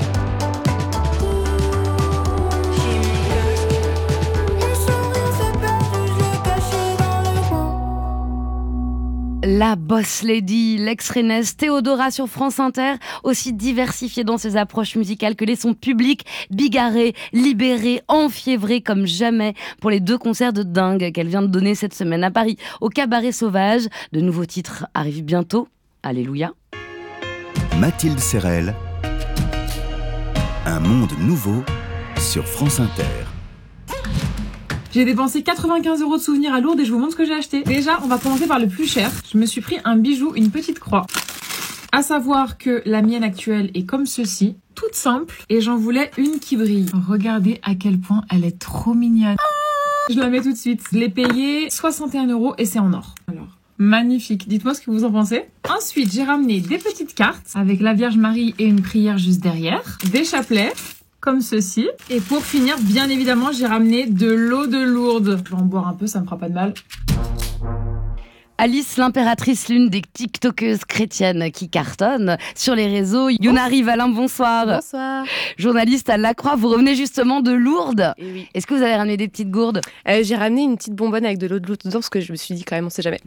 J'ai mon casque. Mon sourire s'est perdu, je l'ai caché dans le coin. La Boss Lady, l'ex-Renesse Théodora sur France Inter, aussi diversifiée dans ses approches musicales que les sons publics, bigarrés, libérés, enfiévrés comme jamais pour les deux concerts de dingue qu'elle vient de donner cette semaine à Paris au Cabaret Sauvage. De nouveaux titres arrivent bientôt. Alléluia. Mathilde Serrel, Un monde nouveau sur France Inter. J'ai dépensé quatre-vingt-quinze euros de souvenirs à Lourdes et je vous montre ce que j'ai acheté. Déjà, on va commencer par le plus cher. Je me suis pris un bijou, une petite croix. À savoir que la mienne actuelle est comme ceci, toute simple, et j'en voulais une qui brille. Regardez à quel point elle est trop mignonne. Ah, je la mets tout de suite. Je l'ai payée soixante et un euros et c'est en or. Alors, magnifique. Dites-moi ce que vous en pensez. Ensuite, j'ai ramené des petites cartes avec la Vierge Marie et une prière juste derrière, des chapelets, comme ceci. Et pour finir, bien évidemment, j'ai ramené de l'eau de Lourdes. Je vais en boire un peu, ça me fera pas de mal. Alice, l'impératrice, l'une des tiktokeuses chrétiennes qui cartonne sur les réseaux. Yuna Rivalin, bonsoir. Bonsoir. Journaliste à La Croix, vous revenez justement de Lourdes. Et oui. Est-ce que vous avez ramené des petites gourdes? euh, J'ai ramené une petite bonbonne avec de l'eau de Lourdes dedans parce que je me suis dit quand même, on sait jamais.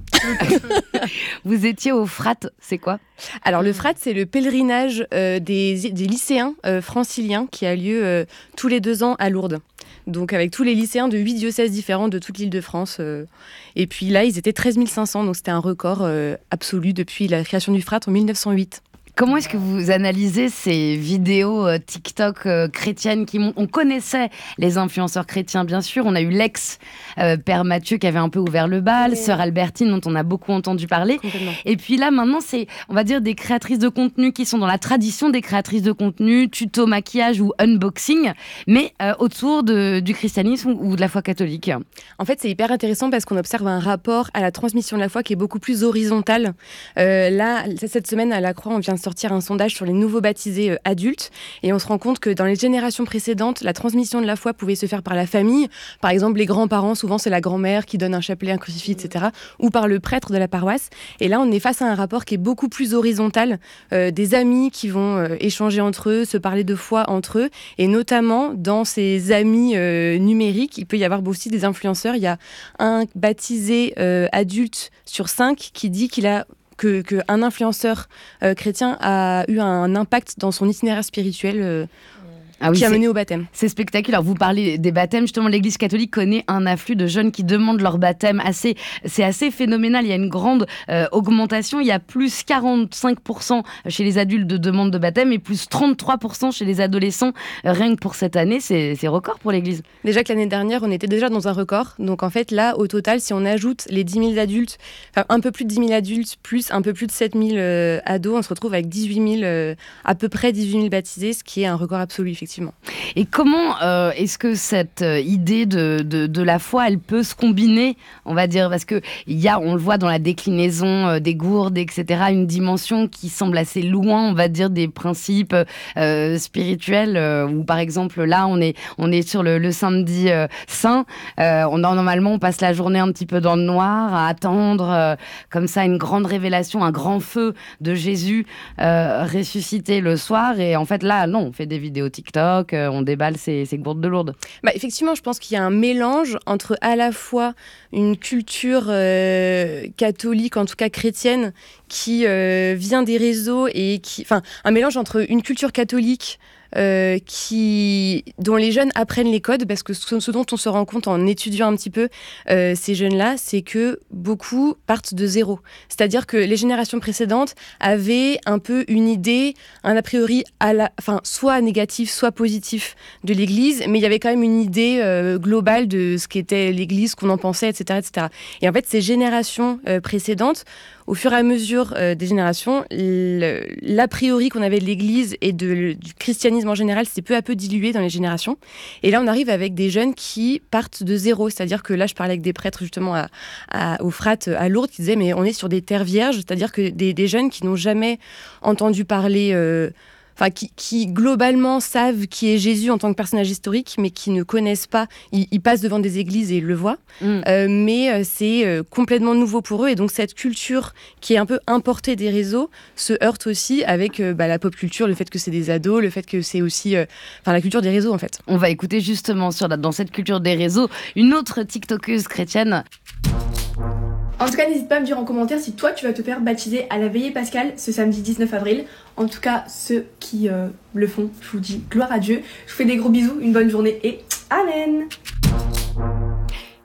Vous étiez au Frat, c'est quoi? Alors le Frat, c'est le pèlerinage euh, des, des lycéens euh, franciliens qui a lieu euh, tous les deux ans à Lourdes. Donc avec tous les lycéens de huit diocèses différents de toute l'Île-de-France. Euh, et puis là, ils étaient treize mille cinq cents, donc c'était un record euh, absolu depuis la création du Frat en mille neuf cent huit. Comment est-ce que vous analysez ces vidéos euh, TikTok euh, chrétiennes qui montent? On connaissait les influenceurs chrétiens, bien sûr. On a eu l'ex euh, Père Mathieu qui avait un peu ouvert le bal, oui. Sœur Albertine dont on a beaucoup entendu parler. Et puis là, maintenant, c'est, on va dire, des créatrices de contenu qui sont dans la tradition des créatrices de contenu, tuto maquillage ou unboxing, mais euh, autour de, du christianisme ou de la foi catholique. En fait, c'est hyper intéressant parce qu'on observe un rapport à la transmission de la foi qui est beaucoup plus horizontal. Euh, là, cette semaine, à La Croix, on vient de sortir un sondage sur les nouveaux baptisés euh, adultes et on se rend compte que dans les générations précédentes, la transmission de la foi pouvait se faire par la famille. Par exemple, les grands-parents, souvent c'est la grand-mère qui donne un chapelet, un crucifix, et cetera, ou par le prêtre de la paroisse. Et là, on est face à un rapport qui est beaucoup plus horizontal, euh, des amis qui vont euh, échanger entre eux, se parler de foi entre eux, et notamment dans ces amis euh, numériques, il peut y avoir aussi des influenceurs. Il y a un baptisé euh, adulte sur cinq qui dit qu'il a que qu'un influenceur euh, chrétien a eu un impact dans son itinéraire spirituel euh, ah oui, qui a mené au baptême. C'est spectaculaire. Vous parlez des baptêmes. Justement, l'Église catholique connaît un afflux de jeunes qui demandent leur baptême. Assez, c'est assez phénoménal. Il y a une grande euh, augmentation. Il y a plus quarante-cinq pour cent chez les adultes de demandes de baptême et plus trente-trois pour cent chez les adolescents. Euh, rien que pour cette année, c'est, c'est record pour l'Église. Déjà que l'année dernière, on était déjà dans un record. Donc en fait, là, au total, si on ajoute les dix mille adultes, enfin un peu plus de dix mille adultes, plus un peu plus de sept mille euh, ados, on se retrouve avec dix-huit mille, euh, à peu près dix-huit mille baptisés, ce qui est un record absolu, effectivement. Et comment euh, est-ce que cette euh, idée de, de, de la foi, elle peut se combiner, on va dire, parce que il y a, on le voit dans la déclinaison euh, des gourdes, et cetera, une dimension qui semble assez loin, on va dire, des principes euh, spirituels. Euh, où par exemple, là, on est, on est sur le, le samedi euh, saint. Euh, on a, normalement, on passe la journée un petit peu dans le noir, à attendre euh, comme ça une grande révélation, un grand feu de Jésus euh, ressuscité le soir. Et en fait, là, non, on fait des vidéos TikTok. On déballe ces, ces gourdes de Lourdes. Bah, effectivement, je pense qu'il y a un mélange entre à la fois une culture euh, catholique, en tout cas chrétienne, qui euh, vient des réseaux et qui, enfin, un mélange entre une culture catholique Euh, qui, dont les jeunes apprennent les codes, parce que ce, ce dont on se rend compte en étudiant un petit peu euh, ces jeunes-là, c'est que beaucoup partent de zéro. C'est-à-dire que les générations précédentes avaient un peu une idée, un a priori, à la, enfin, soit négatif, soit positif de l'Église, mais il y avait quand même une idée euh, globale de ce qu'était l'Église, qu'on en pensait, et cetera, et cetera. Et en fait, ces générations euh, précédentes, au fur et à mesure euh, des générations, le, l'a priori qu'on avait de l'Église et de, le, du christianisme en général s'est peu à peu dilué dans les générations. Et là, on arrive avec des jeunes qui partent de zéro. C'est-à-dire que là, je parlais avec des prêtres justement à, à, au Frat à Lourdes qui disaient mais on est sur des terres vierges, c'est-à-dire que des, des jeunes qui n'ont jamais entendu parler... Euh, Enfin, qui, qui globalement savent qui est Jésus en tant que personnage historique, mais qui ne connaissent pas. Ils, ils passent devant des églises et ils le voient, mm. euh, mais euh, c'est euh, complètement nouveau pour eux. Et donc cette culture qui est un peu importée des réseaux se heurte aussi avec euh, bah, la pop culture, le fait que c'est des ados, le fait que c'est aussi, euh, enfin la culture des réseaux en fait. On va écouter justement sur la, dans cette culture des réseaux une autre TikTokeuse chrétienne. En tout cas, n'hésite pas à me dire en commentaire si toi tu vas te faire baptiser à la veillée pascale ce samedi dix-neuf avril. En tout cas, ceux qui euh, le font, je vous dis gloire à Dieu. Je vous fais des gros bisous, une bonne journée et amen.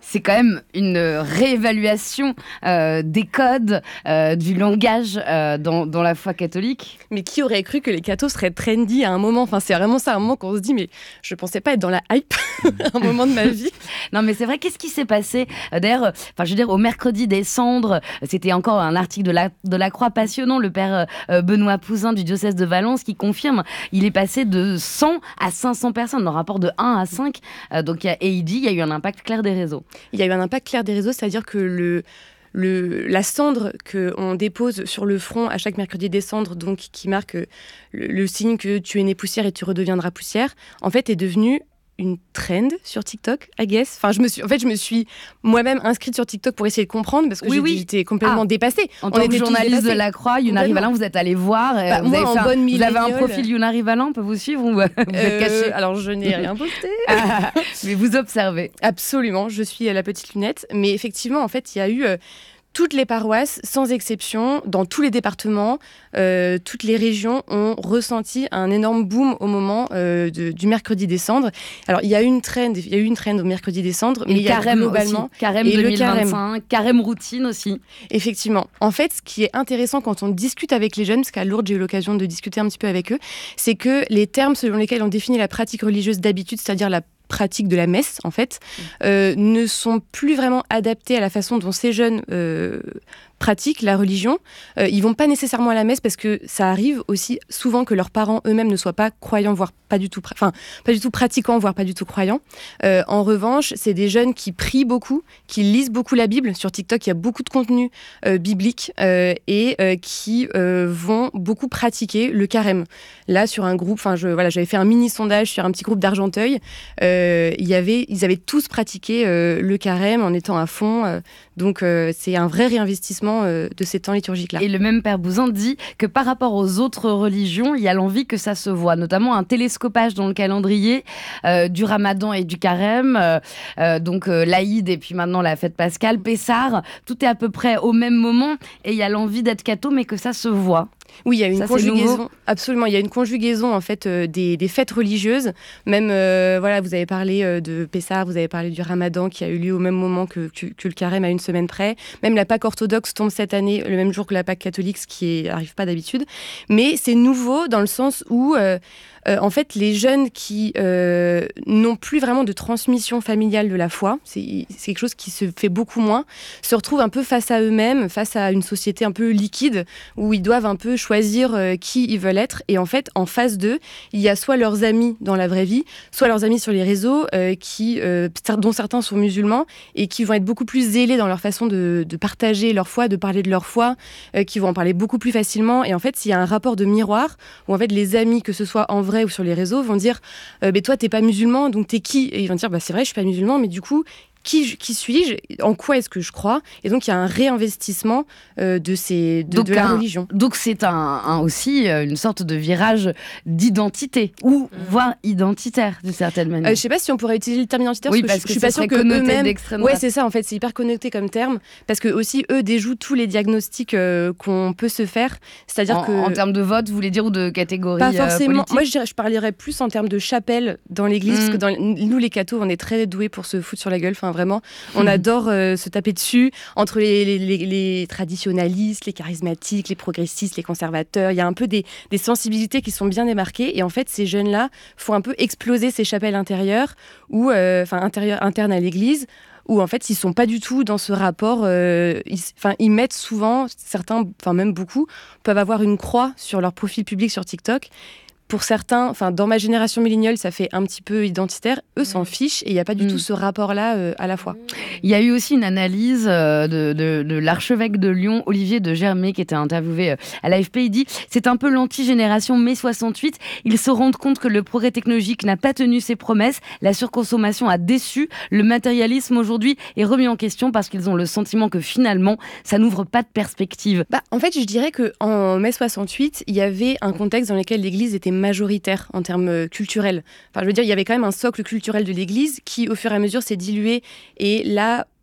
c'est quand même une réévaluation euh, des codes, euh, du langage euh, dans, dans la foi catholique. Mais qui aurait cru que les cathos seraient trendy à un moment? Enfin, c'est vraiment ça, à un moment qu'on se dit, mais je pensais pas être dans la hype à un moment de ma vie. Non, mais c'est vrai, qu'est-ce qui s'est passé? Euh, D'ailleurs, euh, enfin, je veux dire, au mercredi des cendres, c'était encore un article de la, de la Croix passionnant, le père euh, Benoît Pouzin du diocèse de Valence qui confirme, il est passé de cent à cinq cents personnes, dans le rapport de un à cinq. Euh, donc, et il dit, il y a eu un impact clair des réseaux. Il y a eu un impact clair des réseaux, c'est-à-dire que le... Le, la cendre qu'on dépose sur le front à chaque mercredi des cendres, donc qui marque le, le signe que tu es né poussière et tu redeviendras poussière, en fait est devenue une trend sur TikTok, I guess. Enfin, je me suis, en fait, je me suis moi-même inscrite sur TikTok pour essayer de comprendre parce que oui, j'ai oui. dit, j'étais complètement ah, dépassée. En tant que journaliste de la Croix, Yuna Rivalan, vous êtes allé voir. Bah, vous, moi, avez en fait un, bonne vous avez un milléniale. profil Yuna Rivalan, on peut vous suivre ou vous êtes Euh, caché? alors, je n'ai rien posté. Ah, mais vous observez. Absolument, je suis à la petite lunette. Mais effectivement, en fait, il y a eu... Euh, toutes les paroisses, sans exception, dans tous les départements, euh, toutes les régions ont ressenti un énorme boom au moment euh, de, du mercredi des cendres. Alors, il y a eu une trend, il y a eu une trend au mercredi des cendres, mais il y a globalement aussi. Carême et deux mille vingt-cinq, le carême. carême routine aussi. Effectivement. En fait, ce qui est intéressant quand on discute avec les jeunes, parce qu'à Lourdes, j'ai eu l'occasion de discuter un petit peu avec eux, c'est que les termes selon lesquels on définit la pratique religieuse d'habitude, c'est-à-dire la pratique de la messe, en fait, euh, ne sont plus vraiment adaptés à la façon dont ces jeunes euh, pratiquent la religion. Euh, ils vont pas nécessairement à la messe parce que ça arrive aussi souvent que leurs parents eux-mêmes ne soient pas croyants, voire pas du tout, enfin, pas du tout pratiquants, voire pas du tout croyants. Euh, en revanche, c'est des jeunes qui prient beaucoup, qui lisent beaucoup la Bible. Sur TikTok, il y a beaucoup de contenu euh, biblique euh, et euh, qui euh, vont beaucoup pratiquer le carême. Là, sur un groupe, enfin, je, voilà, j'avais fait un mini sondage sur un petit groupe d'Argenteuil. Euh, il y avait, ils avaient tous pratiqué euh, le carême en étant à fond. Euh, donc, euh, c'est un vrai réinvestissement euh, de ces temps liturgiques-là. Et le même père Bouzin dit que par rapport aux autres religions, il y a l'envie que ça se voit, notamment un télescopage dans le calendrier euh, du Ramadan et du carême, euh, euh, donc euh, l'Aïd et puis maintenant la fête pascale, Pessar, tout est à peu près au même moment et il y a l'envie d'être catho, mais que ça se voit. Oui, il y a une ça, conjugaison. Absolument, il y a une conjugaison en fait euh, des, des fêtes religieuses. Même, euh, voilà, vous avez parlé euh, de Pessar, vous avez parlé du Ramadan qui a eu lieu au même moment que, que, que le carême à une semaine près. Même la Pâque orthodoxe tombe cette année le même jour que la Pâque catholique, ce qui n'arrive pas d'habitude. Mais c'est nouveau dans le sens où euh, euh, en fait les jeunes qui euh, n'ont plus vraiment de transmission familiale de la foi, c'est, c'est quelque chose qui se fait beaucoup moins, se retrouvent un peu face à eux-mêmes, face à une société un peu liquide où ils doivent un peu choisir euh, qui ils veulent être. Et en fait, en face d'eux, il y a soit leurs amis dans la vraie vie, soit leurs amis sur les réseaux, euh, qui, euh, dont certains sont musulmans et qui vont être beaucoup plus zélés dans leur façon de, de partager leur foi, de parler de leur foi, euh, qui vont en parler beaucoup plus facilement. Et en fait, s'il y a un rapport de miroir où en fait les amis, que ce soit en vrai ou sur les réseaux, vont dire euh, bah, toi, t'es pas musulman, donc t'es qui? Et ils vont dire bah, c'est vrai, je suis pas musulman, mais du coup, Qui, qui suis-je? En quoi est-ce que je crois? Et donc, il y a un réinvestissement euh, de, ces, de, de la un, religion. Donc, c'est un, un aussi euh, une sorte de virage d'identité, ou mmh. voire identitaire, d'une certaine manière. Euh, je ne sais pas si on pourrait utiliser le terme identitaire, oui, parce que, parce je, que je suis pas sûre que eux-mêmes... Ouais, c'est ça, en fait, c'est hyper connecté comme terme, parce que aussi, eux déjouent tous les diagnostics euh, qu'on peut se faire. C'est-à-dire en, que... En termes de vote, vous voulez dire, ou de catégorie Pas forcément. Euh, Moi, je, dirais, je parlerais plus en termes de chapelle dans l'église, mmh. parce que dans, nous, les cathos, on est très doués pour se foutre sur la gueule, enfin, vraiment, on a adore euh, se taper dessus entre les, les, les, les traditionalistes, les charismatiques, les progressistes, les conservateurs. Il y a un peu des, des sensibilités qui sont bien démarquées. Et en fait, ces jeunes-là font un peu exploser ces chapelles intérieures, ou euh, enfin intérieures, internes à l'église, où en fait, ils sont pas du tout dans ce rapport. Euh, ils, enfin, ils mettent souvent, certains, enfin même beaucoup, peuvent avoir une croix sur leur profil public sur TikTok. Pour certains, enfin dans ma génération milléniale, ça fait un petit peu identitaire. Eux s'en fichent et il n'y a pas du mmh. tout ce rapport-là euh, à la fois. Il y a eu aussi une analyse euh, de, de, de l'archevêque de Lyon, Olivier de Germay, qui était interviewé euh, à l'A F P. Il dit « C'est un peu l'anti-génération mai soixante-huit. Ils se rendent compte que le progrès technologique n'a pas tenu ses promesses. La surconsommation a déçu. Le matérialisme aujourd'hui est remis en question parce qu'ils ont le sentiment que finalement, ça n'ouvre pas de perspective. » Bah, en fait, je dirais qu'en mai soixante-huit, il y avait un contexte dans lequel l'Église était majoritaire en termes culturels. Enfin, je veux dire, il y avait quand même un socle culturel de l'Église qui, au fur et à mesure, s'est dilué. Et là,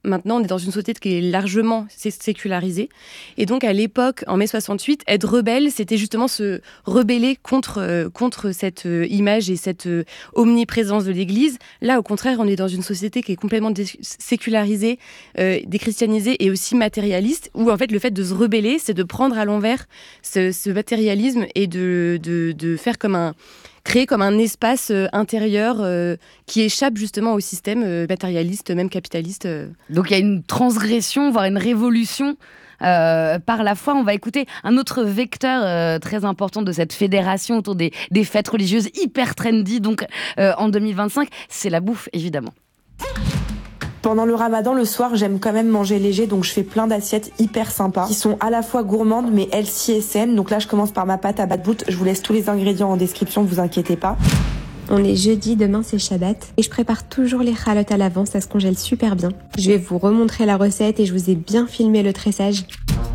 maintenant, on est dans une société qui est largement sécularisée. Et donc, à l'époque, en mai soixante-huit, être rebelle, c'était justement se rebeller contre, euh, contre cette euh, image et cette euh, omniprésence de l'Église. Là, au contraire, on est dans une société qui est complètement dé- sécularisée, euh, déchristianisée et aussi matérialiste, où en fait, le fait de se rebeller, c'est de prendre à l'envers ce, ce matérialisme et de, de, de faire comme un... créer comme un espace euh, intérieur euh, qui échappe justement au système euh, matérialiste, même capitaliste. Euh. Donc il y a une transgression, voire une révolution euh, par la foi. On va écouter un autre vecteur euh, très important de cette fédération autour des, des fêtes religieuses hyper trendy, donc euh, en deux mille vingt-cinq, c'est la bouffe évidemment. Pendant le ramadan, le soir, j'aime quand même manger léger, donc je fais plein d'assiettes hyper sympas, qui sont à la fois gourmandes, mais healthy et saines. Donc là, je commence par ma pâte à batbout. Je vous laisse tous les ingrédients en description, vous inquiétez pas. On est jeudi, demain c'est Shabbat, et je prépare toujours les chalotes à l'avance, ça se congèle super bien. Je vais vous remontrer la recette et je vous ai bien filmé le tressage.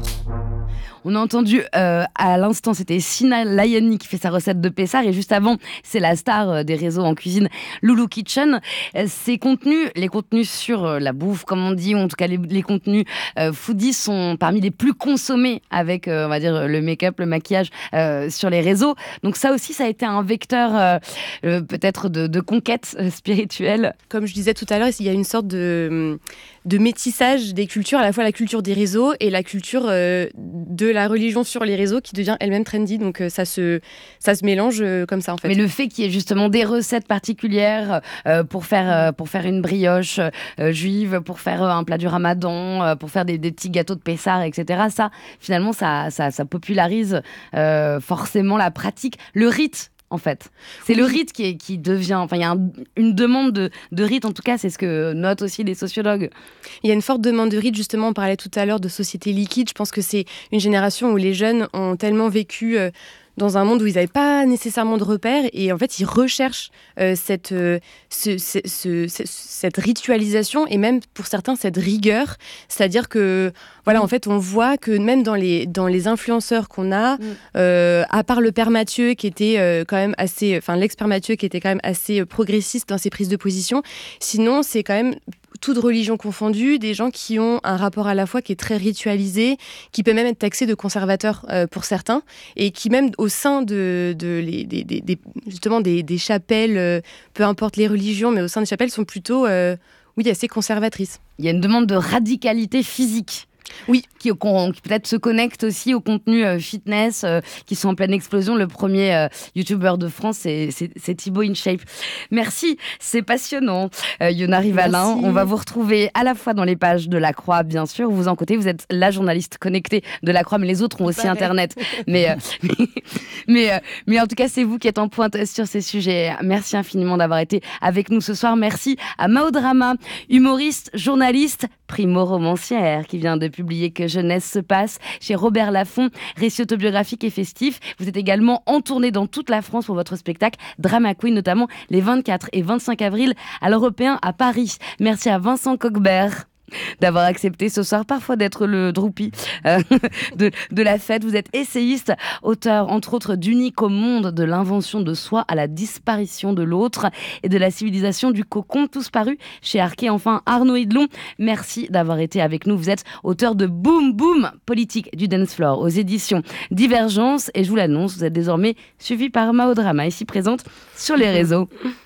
On a entendu euh, à l'instant, c'était Sina Layani qui fait sa recette de Pessar, et juste avant, c'est la star euh, des réseaux en cuisine, Loulou Kitchen. Euh, ces contenus, les contenus sur euh, la bouffe, comme on dit, ou en tout cas les, les contenus euh, foodie sont parmi les plus consommés avec, euh, on va dire, le make-up, le maquillage euh, sur les réseaux. Donc ça aussi, ça a été un vecteur euh, euh, peut-être de, de conquête euh, spirituelle. Comme je disais tout à l'heure, il y a une sorte de... de métissage des cultures, à la fois la culture des réseaux et la culture euh, de la religion sur les réseaux qui devient elle-même trendy. Donc euh, ça, se, ça se mélange euh, comme ça en fait. Mais le fait qu'il y ait justement des recettes particulières euh, pour, faire, euh, pour faire une brioche euh, juive, pour faire euh, un plat du ramadan, euh, pour faire des, des petits gâteaux de Pessar, et cetera. Ça, finalement, ça, ça, ça popularise euh, forcément la pratique, le rite. En fait, c'est oui. le rite qui, est, qui devient... Enfin, il y a un, une demande de, de rite, en tout cas, c'est ce que notent aussi les sociologues. Il y a une forte demande de rite, justement, on parlait tout à l'heure de société liquide. Je pense que c'est une génération où les jeunes ont tellement vécu... Euh, dans un monde où ils n'avaient pas nécessairement de repères, et en fait ils recherchent euh, cette, euh, ce, ce, ce, ce, cette ritualisation, et même pour certains cette rigueur, c'est-à-dire que voilà, en fait on voit que même dans les, dans les influenceurs qu'on a, mm. euh, à part le père Mathieu qui était euh, quand même assez, enfin l'ex-père Mathieu qui était quand même assez progressiste dans ses prises de position, sinon c'est quand même toute religion confondue, des gens qui ont un rapport à la foi qui est très ritualisé, qui peut même être taxé de conservateur euh, pour certains, et qui même au sein de, de les, des, des, des, justement des, des chapelles, euh, peu importe les religions, mais au sein des chapelles sont plutôt euh, oui, assez conservatrices. Il y a une demande de radicalité physique. Oui, qui, qui peut-être se connecte aussi au contenu euh, fitness euh, qui sont en pleine explosion. Le premier euh, youtubeur de France, c'est, c'est, c'est Thibaut InShape. Merci, c'est passionnant. Euh, Yona Rivalin, Merci. On va vous retrouver à la fois dans les pages de La Croix, bien sûr. Vous en côté, vous êtes la journaliste connectée de La Croix, mais les autres ont aussi Internet. mais, euh, mais, mais, euh, mais en tout cas, c'est vous qui êtes en pointe sur ces sujets. Merci infiniment d'avoir été avec nous ce soir. Merci à Maud Rama, humoriste, journaliste, primo-romancière, qui vient de publier Que jeunesse se passe chez Robert Laffont, récit autobiographique et festif. Vous êtes également en tournée dans toute la France pour votre spectacle Drama Queen, notamment les vingt-quatre et vingt-cinq avril à l'Européen à Paris. Merci à Vincent Coquebert d'avoir accepté ce soir parfois d'être le droupi euh, de, de la fête. Vous êtes essayiste, auteur entre autres d'Unique au monde, de l'invention de soi à la disparition de l'autre et de la civilisation du cocon, tous parus chez Arquet. Enfin, Arnaud Hidlon, merci d'avoir été avec nous. Vous êtes auteur de Boom Boom, politique du dance floor aux éditions Divergence, et je vous l'annonce, vous êtes désormais suivi par Maud Rama, ici présente sur les réseaux.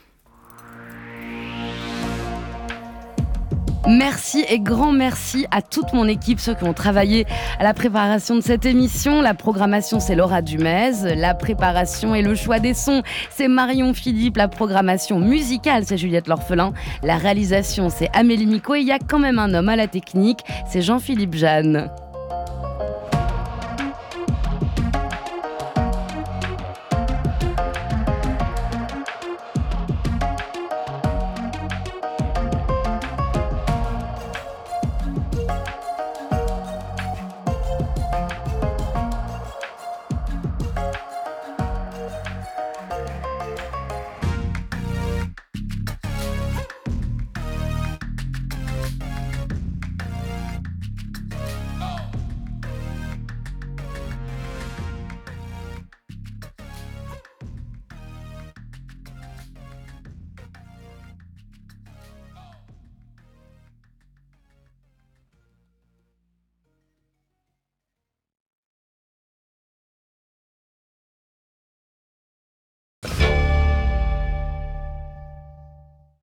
Merci et grand merci à toute mon équipe, ceux qui ont travaillé à la préparation de cette émission. La programmation, c'est Laura Dumez. La préparation et le choix des sons, c'est Marion Philippe. La programmation musicale, c'est Juliette L'Orphelin. La réalisation, c'est Amélie Micot. Et il y a quand même un homme à la technique, c'est Jean-Philippe Jeanne.